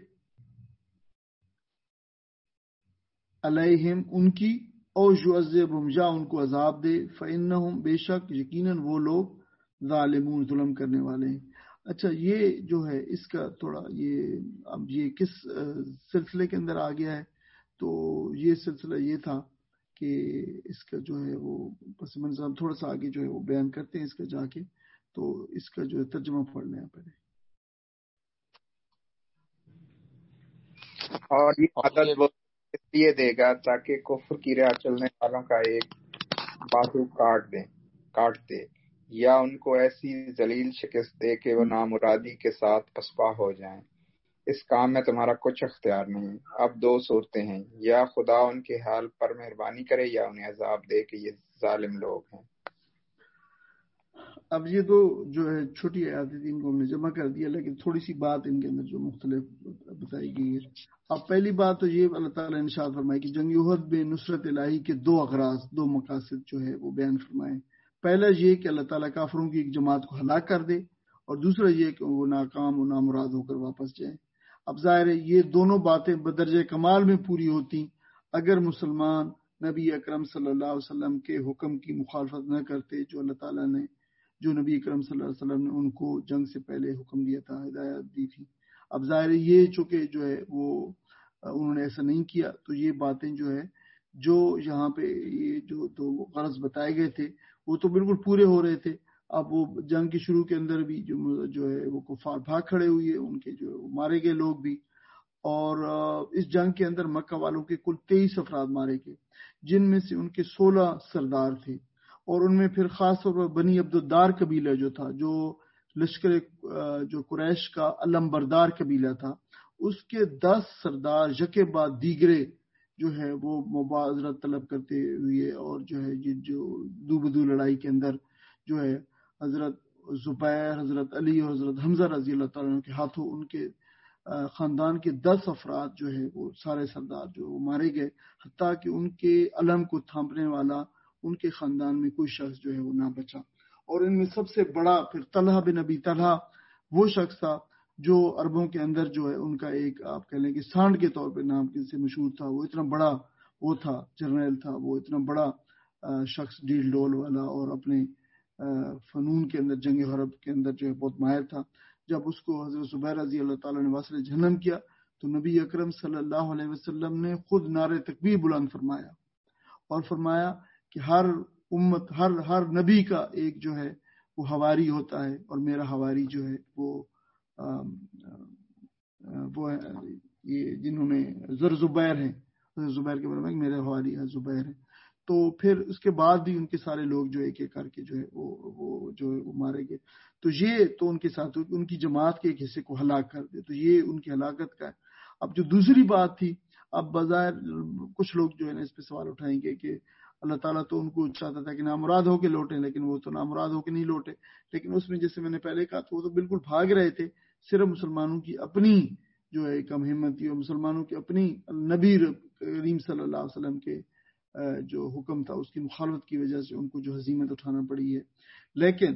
علیہم ان کی، او یعذبہم یا ان کو عذاب دے، فإنہم بے شک یقیناً وہ لوگ ظالمون ظلم کرنے والے ہیں۔ اچھا، یہ جو ہے اس کا تھوڑا اب یہ کس سلسلے کے اندر آ گیا ہے، تو یہ سلسلہ یہ تھا کہ اس کا جو ہے وہ پس منظر تھوڑا سا آگے جو ہے وہ بیان کرتے ہیں اس کا جا کے، تو اس کا جو ہے ترجمہ پڑھ لیں پہلے۔ اور یہ عدد وہ اس لیے دے گا تاکہ کفر کی راہ چلنے والوں کا ایک بازو کاٹ دے، یا ان کو ایسی ذلیل شکست دے کہ وہ نامرادی کے ساتھ پسپا ہو جائیں۔ اس کام میں تمہارا کچھ اختیار نہیں۔ اب دو صورتیں ہیں، یا خدا ان کے حال پر مہربانی کرے یا انہیں عذاب دے کہ یہ ظالم لوگ ہیں۔ اب یہ دو جو ہے چھوٹی آیاتیں ان کو ہم نے جمع کر دیا، لیکن تھوڑی سی بات ان کے اندر جو مختلف بتائی گئی ہے۔ اب پہلی بات تو یہ اللہ تعالیٰ نے ارشاد فرمائی کہ جنگ احد میں نصرت الہی کے دو اغراض، دو مقاصد جو ہے وہ بیان فرمائے۔ پہلا یہ کہ اللہ تعالیٰ کافروں کی ایک جماعت کو ہلاک کر دے، اور دوسرا یہ کہ وہ ناکام و نامراد ہو کر واپس جائیں۔ اب ظاہر ہے یہ دونوں باتیں بدرجہ کمال میں پوری ہوتی اگر مسلمان نبی اکرم صلی اللہ علیہ وسلم کے حکم کی مخالفت نہ کرتے، جو اللہ تعالیٰ نے، جو نبی اکرم صلی اللہ علیہ وسلم نے ان کو جنگ سے پہلے حکم دیا تھا، ہدایت دی تھی۔ اب ظاہر یہ چونکہ جو ہے وہ انہوں نے ایسا نہیں کیا، تو یہ باتیں جو ہے جو یہاں پہ یہ جو دو غرض بتائے گئے تھے وہ تو بالکل پورے ہو رہے تھے۔ اب وہ جنگ کے شروع کے اندر بھی جو ہے وہ کفار بھاگ کھڑے ہوئے، ان کے جو مارے گئے لوگ بھی، اور اس جنگ کے اندر مکہ والوں کے کل 23 افراد مارے گئے، جن میں سے ان کے 16 سردار تھے، اور ان میں پھر خاص طور پر بنی عبدالدار قبیلہ جو تھا، جو لشکر جو قریش کا علم بردار قبیلہ تھا، اس کے 10 سردار یکے بعد دیگرے جو ہے وہ مبازرت طلب کرتے ہوئے، اور جو ہے یہ جو دو بدو لڑائی کے اندر جو ہے حضرت زبیر، حضرت علی اور حضرت حمزہ رضی اللہ تعالیٰ عنہ کے ہاتھوں ان کے خاندان کے 10 افراد جو ہے وہ سارے سردار جو وہ مارے گئے، حتیٰ کہ ان کے علم کو تھامنے والا ان کے خاندان میں کوئی شخص جو ہے وہ نہ بچا۔ اور ان میں سب سے بڑا پھر طلحہ بن ابی طلحہ وہ شخص تھا جو عربوں کے اندر جو ہے ان کا ایک آپ کہہ لیں کہ سانڈ کے طور پہ نام سے مشہور تھا۔ وہ اتنا بڑا وہ تھا، جرنیل تھا، وہ اتنا بڑا شخص، ڈیل ڈول والا، اور اپنے فنون کے اندر، جنگ حرب کے اندر جو ہے بہت ماہر تھا۔ جب اس کو حضرت زبیر رضی اللہ تعالیٰ نے واسل جہنم کیا تو نبی اکرم صلی اللہ علیہ وسلم نے خود نعرہ تکبیر بلند فرمایا اور فرمایا کہ ہر امت، ہر نبی کا ایک جو ہے وہ حواری ہوتا ہے، اور میرا حواری جو ہے وہ یہ جنہوں نے زبیر ہیں، زبیر کے بارے میں میرے حواری ہے زبیر ہیں۔ تو پھر اس کے بعد بھی ان کے سارے لوگ جو ایک ایک کر کے جو ہے وہ جو ہے وہ مارے گئے۔ تو یہ تو ان کے ساتھ ان کی جماعت کے ایک حصے کو ہلاک کر دے، تو یہ ان کی ہلاکت کا ہے۔ اب جو دوسری بات تھی، اب بظاہر کچھ لوگ جو ہے نا اس پہ سوال اٹھائیں گے کہ اللہ تعالیٰ تو ان کو چاہتا تھا کہ نامراد ہو کے لوٹیں، لیکن وہ تو نامراد ہو کے نہیں لوٹے۔ لیکن اس میں جیسے میں نے پہلے کہا تو وہ تو بالکل بھاگ رہے تھے، صرف مسلمانوں کی اپنی جو ہے کم ہمت تھی، اور مسلمانوں کی اپنی نبی کریم صلی اللہ علیہ وسلم کے جو حکم تھا اس کی مخالفت کی وجہ سے ان کو جو ہزیمت اٹھانا پڑی ہے۔ لیکن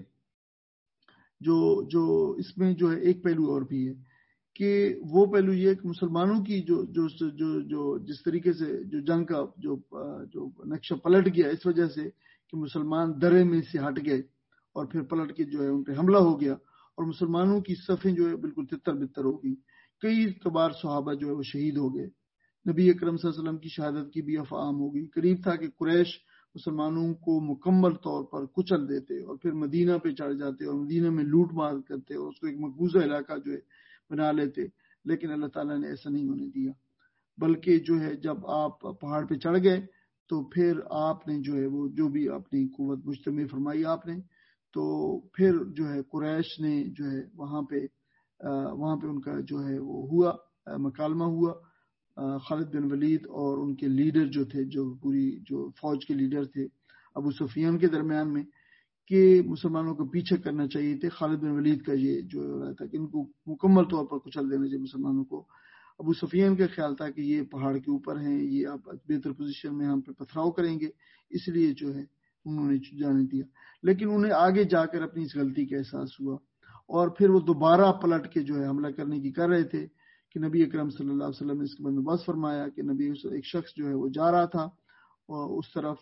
جو اس میں جو ہے ایک پہلو اور بھی ہے کہ وہ پہلو یہ کہ مسلمانوں کی جو جس طریقے سے جو جنگ کا جو نقشہ پلٹ گیا اس وجہ سے کہ مسلمان درے میں سے ہٹ گئے اور پھر پلٹ کے جو ہے ان پہ حملہ ہو گیا، اور مسلمانوں کی صفیں جو ہے بالکل تتر بتر ہو گئی۔ کئی کبار صحابہ جو ہے وہ شہید ہو گئے، نبی اکرم صلی اللہ علیہ وسلم کی شہادت کی بھی افواہ ہو گئی۔ قریب تھا کہ قریش مسلمانوں کو مکمل طور پر کچل دیتے اور پھر مدینہ پہ چڑھ جاتے اور مدینہ میں لوٹ مار کرتے اور اس کو ایک مقبوضہ علاقہ جو ہے بنا لیتے، لیکن اللہ تعالیٰ نے ایسا نہیں ہونے دیا، بلکہ جو ہے جب آپ پہاڑ پہ چڑھ گئے تو پھر آپ نے جو ہے وہ جو بھی اپنی قوت مجتمع فرمائی آپ نے، تو پھر جو ہے قریش نے جو ہے وہاں پہ ان کا جو ہے وہ ہوا مکالمہ ہوا خالد بن ولید اور ان کے لیڈر جو تھے، جو پوری جو فوج کے لیڈر تھے ابو سفیان کے درمیان میں، کہ کہ مسلمانوں کو پیچھے کرنا چاہیے تھے. خالد بن ولید کا یہ جو ہو رہا تھا کہ ان کو مکمل طور پر کچل دینا چاہیے مسلمانوں کو. ابو سفیان کا خیال تھا کہ یہ پہاڑ کے اوپر ہیں, یہ آپ بہتر پوزیشن میں ہم پہ پتھراؤ کریں گے, اس لیے جو ہے انہوں نے جانے دیا. لیکن انہیں آگے جا کر اپنی اس غلطی کا احساس ہوا, اور پھر وہ دوبارہ پلٹ کے جو ہے حملہ کرنے کی کر رہے تھے کہ نبی اکرم صلی اللہ علیہ وسلم نے اس کا بندوبست فرمایا کہ نبی ایک شخص جو ہے وہ جا رہا تھا اور اس طرف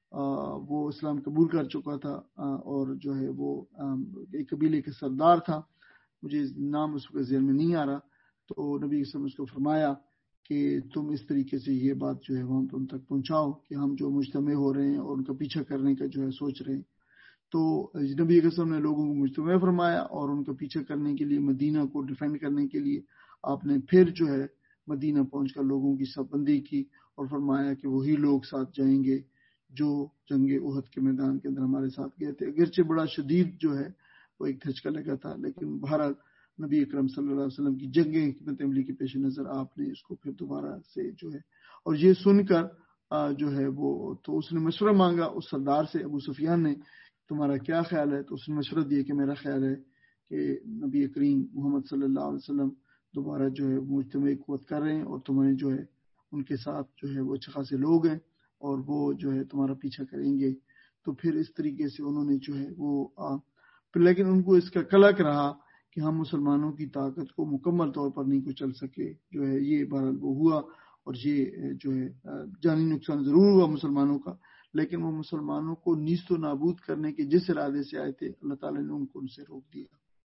وہ اسلام قبول کر چکا تھا, اور جو ہے وہ ایک قبیلے کے سردار تھا, مجھے نام اس وقت ذہن میں نہیں آ رہا. تو نبی صلی اللہ علیہ وسلم نے اس کو فرمایا کہ تم اس طریقے سے یہ بات جو ہے وہاں پہ ان تک پہنچاؤ کہ ہم جو مجتمع ہو رہے ہیں اور ان کا پیچھا کرنے کا جو ہے سوچ رہے ہیں. تو نبی صلی اللہ علیہ وسلم نے لوگوں کو مجتمع فرمایا اور ان کا پیچھا کرنے کے لیے, مدینہ کو ڈیفینڈ کرنے کے لیے آپ نے پھر جو ہے مدینہ پہنچ کر لوگوں کی صف بندی کی اور فرمایا کہ وہی لوگ ساتھ جائیں گے جو جنگ احد کے میدان کے اندر ہمارے ساتھ گئے تھے. اگرچہ بڑا شدید جو ہے وہ ایک دھچکا لگا تھا, لیکن بہرحال نبی اکرم صلی اللہ علیہ وسلم کی جنگ حکمت عملی کے پیش نظر آپ نے اس کو پھر دوبارہ سے جو ہے, اور یہ سن کر جو ہے وہ تو اس نے مشورہ مانگا اس سردار سے, ابو سفیان نے, تمہارا کیا خیال ہے؟ تو اس نے مشورہ دیا کہ میرا خیال ہے کہ نبی کریم محمد صلی اللہ علیہ وسلم دوبارہ جو ہے مجتمع قوت کر رہے ہیں اور تمہیں جو ہے ان کے ساتھ جو ہے وہ اچھے خاصے لوگ ہیں اور وہ جو ہے تمہارا پیچھا کریں گے. تو پھر اس طریقے سے انہوں نے جو ہے وہ لیکن ان کو اس کا قلق رہا کہ ہم مسلمانوں کی طاقت کو مکمل طور پر نہیں کچل سکے, جو ہے یہ بہرحال وہ ہوا, اور یہ جو ہے جانی نقصان ضرور ہوا مسلمانوں کا, لیکن وہ مسلمانوں کو نیست و نابود کرنے کے جس ارادے سے آئے تھے اللہ تعالیٰ نے ان کو ان سے روک دیا.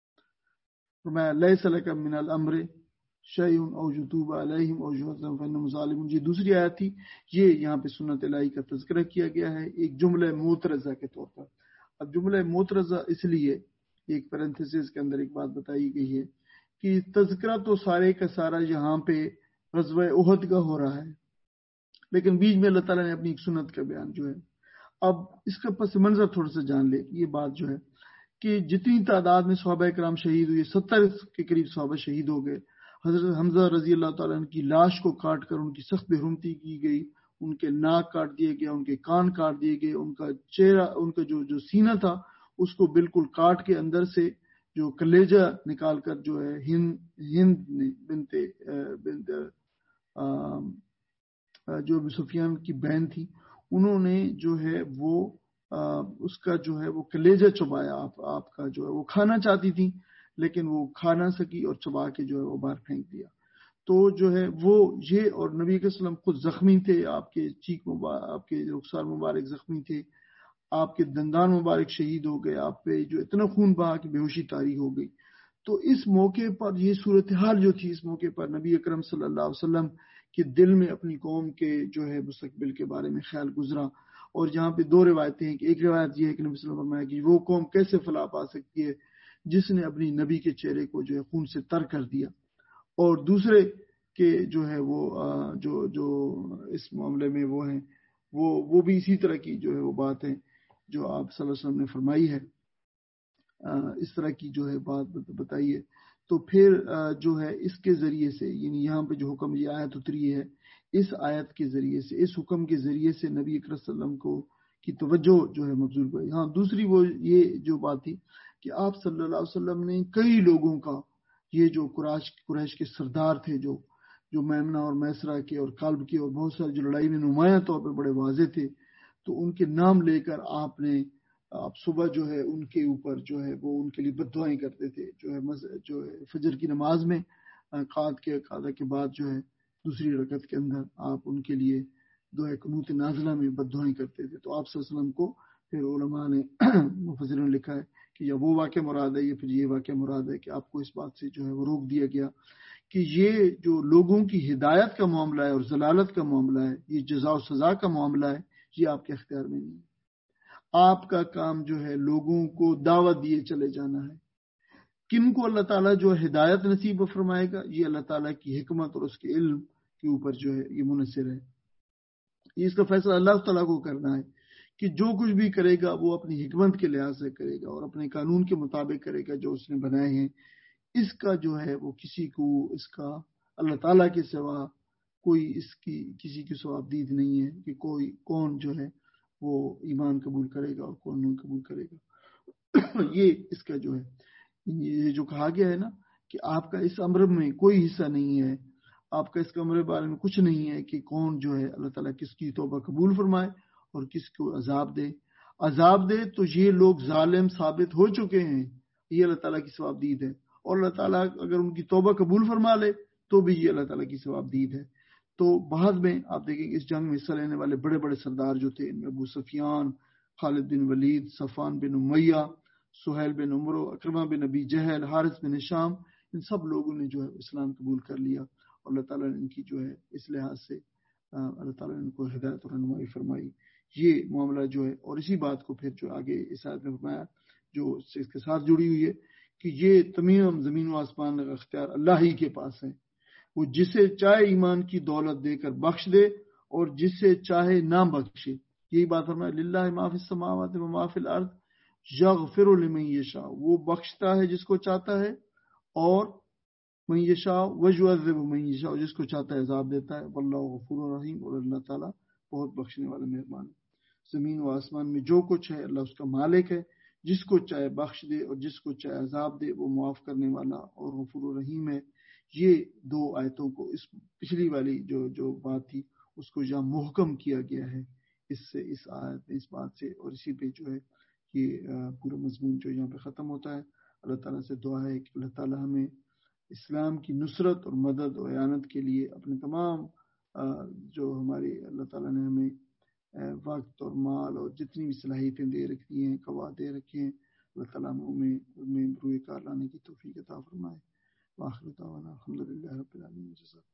فرمایا لیس لک من الامر شیء او یتوب علیہم او یعذبہم فانہم ظالمون. یہ دوسری آیت تھی, یہ یہاں پہ سنت الہی کا تذکرہ کیا گیا ہے ایک جملہ معترضہ کے طور پر. اب جملہ معترضہ اس لیے ایک پیرنتھیسس کے اندر ایک بات بتائی گئی ہے کہ تذکرہ تو سارے کا سارا یہاں پہ غزوہ احد کا ہو رہا ہے, لیکن بیچ میں اللہ تعالیٰ نے اپنی ایک سنت کا بیان جو ہے. اب اس کا پس منظر تھوڑا سا جان لے. یہ بات جو ہے کہ جتنی تعداد میں صحابہ کرام شہید ہوئے, 70 کے قریب صحابہ شہید ہو گئے. حضرت حمزہ رضی اللہ تعالیٰ عنہ کی لاش کو کاٹ کر ان کی سخت بے حرمتی کی گئی, ان کے ناک کاٹ دیے گئے, ان کے کان کاٹ دیے گئے, ان کا چہرہ, ان کا جو سینہ تھا اس کو بالکل کاٹ کے اندر سے جو کلیجہ نکال کر جو ہے ہند نے بنت جو ابو سفیان کی بہن تھی, انہوں نے جو ہے وہ اس کا جو ہے وہ کلیجہ چبایا. آپ کا جو ہے وہ کھانا چاہتی تھی لیکن وہ کھا نہ سکی اور چبا کے جو ہے وہ باہر پھینک دیا. تو جو ہے وہ یہ, اور نبی کے وسلم خود زخمی تھے, آپ کے چیک مبارک, آپ کے رخسار مبارک زخمی تھے, آپ کے دندان مبارک شہید ہو گئے, آپ پہ جو اتنا خون بہا کہ بے ہوشی طاری ہو گئی. تو اس موقع پر یہ صورتحال جو تھی, اس موقع پر نبی اکرم صلی اللہ علیہ وسلم کے دل میں اپنی قوم کے جو ہے مستقبل کے بارے میں خیال گزرا. اور یہاں پہ دو روایتیں ہیں کہ ایک روایت یہ ہے کہ نبی صلی اللہ علیہ وسلم نے فرمایا کہ وہ قوم کیسے فلاح پا سکتی ہے جس نے اپنی نبی کے چہرے کو جو ہے خون سے تر کر دیا, اور دوسرے کہ جو ہے وہ جو اس معاملے میں وہ ہیں وہ بھی اسی طرح کی جو ہے وہ بات ہے جو آپ صلی اللہ علیہ وسلم نے فرمائی ہے, اس طرح کی جو ہے بات بتائیے. تو پھر جو ہے اس کے ذریعے سے, یعنی یہاں پہ جو حکم یہ آیت اتری ہے, اس آیت کے ذریعے سے, اس حکم کے ذریعے سے نبی اکرم صلی اللہ علیہ وسلم کو کی توجہ جو ہے مبذول ہوئی. ہاں دوسری وہ یہ جو بات تھی کہ آپ صلی اللہ علیہ وسلم نے کئی لوگوں کا, یہ جو قریش کے سردار تھے جو میمنہ اور میسرہ کے اور کالب کے اور بہت سارے جو لڑائی میں نمایاں طور پر بڑے واضح تھے, تو ان کے نام لے کر آپ صبح جو ہے ان کے اوپر جو ہے وہ ان کے لیے بد دعائیں کرتے تھے. جو ہے فجر کی نماز میں قاعدہ کے بعد جو ہے دوسری رکعت کے اندر آپ ان کے لیے دعائے قنوت نازلہ میں بد دعائیں کرتے تھے. تو آپ صلی اللہ علیہ وسلم کو پھر علماء نے مفسرین نے لکھا ہے کہ یا وہ واقعہ مراد ہے یا پھر یہ واقعہ مراد ہے کہ آپ کو اس بات سے جو ہے وہ روک دیا گیا کہ یہ جو لوگوں کی ہدایت کا معاملہ ہے اور ضلالت کا معاملہ ہے, یہ جزا و سزا کا معاملہ ہے, یہ آپ کے اختیار میں نہیں ہے. آپ کا کام جو ہے لوگوں کو دعوت دیے چلے جانا ہے. کن کو اللہ تعالیٰ جو ہدایت نصیب فرمائے گا, یہ اللہ تعالیٰ کی حکمت اور اس کے علم کے اوپر جو ہے یہ منحصر ہے. یہ اس کا فیصلہ اللہ تعالیٰ کو کرنا ہے کہ جو کچھ بھی کرے گا وہ اپنی حکمت کے لحاظ سے کرے گا اور اپنے قانون کے مطابق کرے گا جو اس نے بنائے ہیں. اس کا جو ہے وہ کسی کو اس کا اللہ تعالیٰ کے سوا کوئی اس کی کسی کی ثوابدید نہیں ہے کہ کون جو ہے وہ ایمان قبول کرے گا اور کون نہیں قبول کرے گا. یہ اس کا جو ہے یہ جو کہا گیا ہے نا کہ آپ کا اس امر میں کوئی حصہ نہیں ہے، آپ کا اس کمرے بارے میں کچھ نہیں ہے کہ کون جو ہے اللہ تعالیٰ کس کی توبہ قبول فرمائے اور کس کو عذاب دے تو یہ لوگ ظالم ثابت ہو چکے ہیں. یہ اللہ تعالیٰ کی ثواب دید ہے، اور اللہ تعالیٰ اگر ان کی توبہ قبول فرما لے تو بھی یہ اللہ تعالیٰ کی ثواب دید ہے. تو بعد میں آپ دیکھیں گے اس جنگ میں حصہ لینے والے بڑے بڑے سردار جو تھے، ان میں ابو سفیان، خالد بن ولید، صفوان بن امیہ، سہیل بن عمرو، اکرمہ بن ابی جہل، حارث بن ہشام، ان سب لوگوں نے جو ہے اسلام قبول کر لیا، اور اللہ تعالیٰ نے ان کی جو ہے اس لحاظ سے اللہ تعالیٰ نے ان کو ہدایت اور رہنمائی فرمائی. یہ معاملہ جو ہے، اور اسی بات کو پھر جو آگے اس آیت میں فرمایا جو اس کے ساتھ جڑی ہوئی ہے کہ یہ تمام زمین و آسمان کا اختیار اللہ ہی کے پاس ہے. وہ جسے چاہے ایمان کی دولت دے کر بخش دے اور جسے چاہے نہ بخشے. یہی بات فرمایا للہ ما فی السماوات و ما فی الارض یغفر لمن یشاء، وہ بخشتا ہے جس کو چاہتا ہے، اور من یشاء ویعذب من یشاء، جس کو چاہتا ہے عذاب دیتا ہے. واللہ غفور رحیم، اور اللہ تعالیٰ بہت بخشنے والا مہربان ہے. زمین و آسمان میں جو کچھ ہے اللہ اس کا مالک ہے، جس کو چاہے بخش دے اور جس کو چاہے عذاب دے، وہ معاف کرنے والا اور غفور رحیم ہے. یہ دو آیتوں کو اس پچھلی والی جو بات تھی اس کو جہاں محکم کیا گیا ہے اس سے، اس آیت میں اس بات سے، اور اسی پہ جو ہے یہ پورا مضمون جو یہاں پہ ختم ہوتا ہے. اللہ تعالیٰ سے دعا ہے کہ اللہ تعالیٰ ہمیں اسلام کی نصرت اور مدد اور اعانت کے لیے اپنے تمام جو ہماری اللہ تعالیٰ نے ہمیں وقت اور مال اور جتنی بھی صلاحیتیں دے رکھی ہیں، قوا دے رکھے ہیں، اللہ تعالیٰ میں روئے کار لانے کی توفیق عطا فرمائے. وآخر دعوانا الحمدللہ رب العالمین.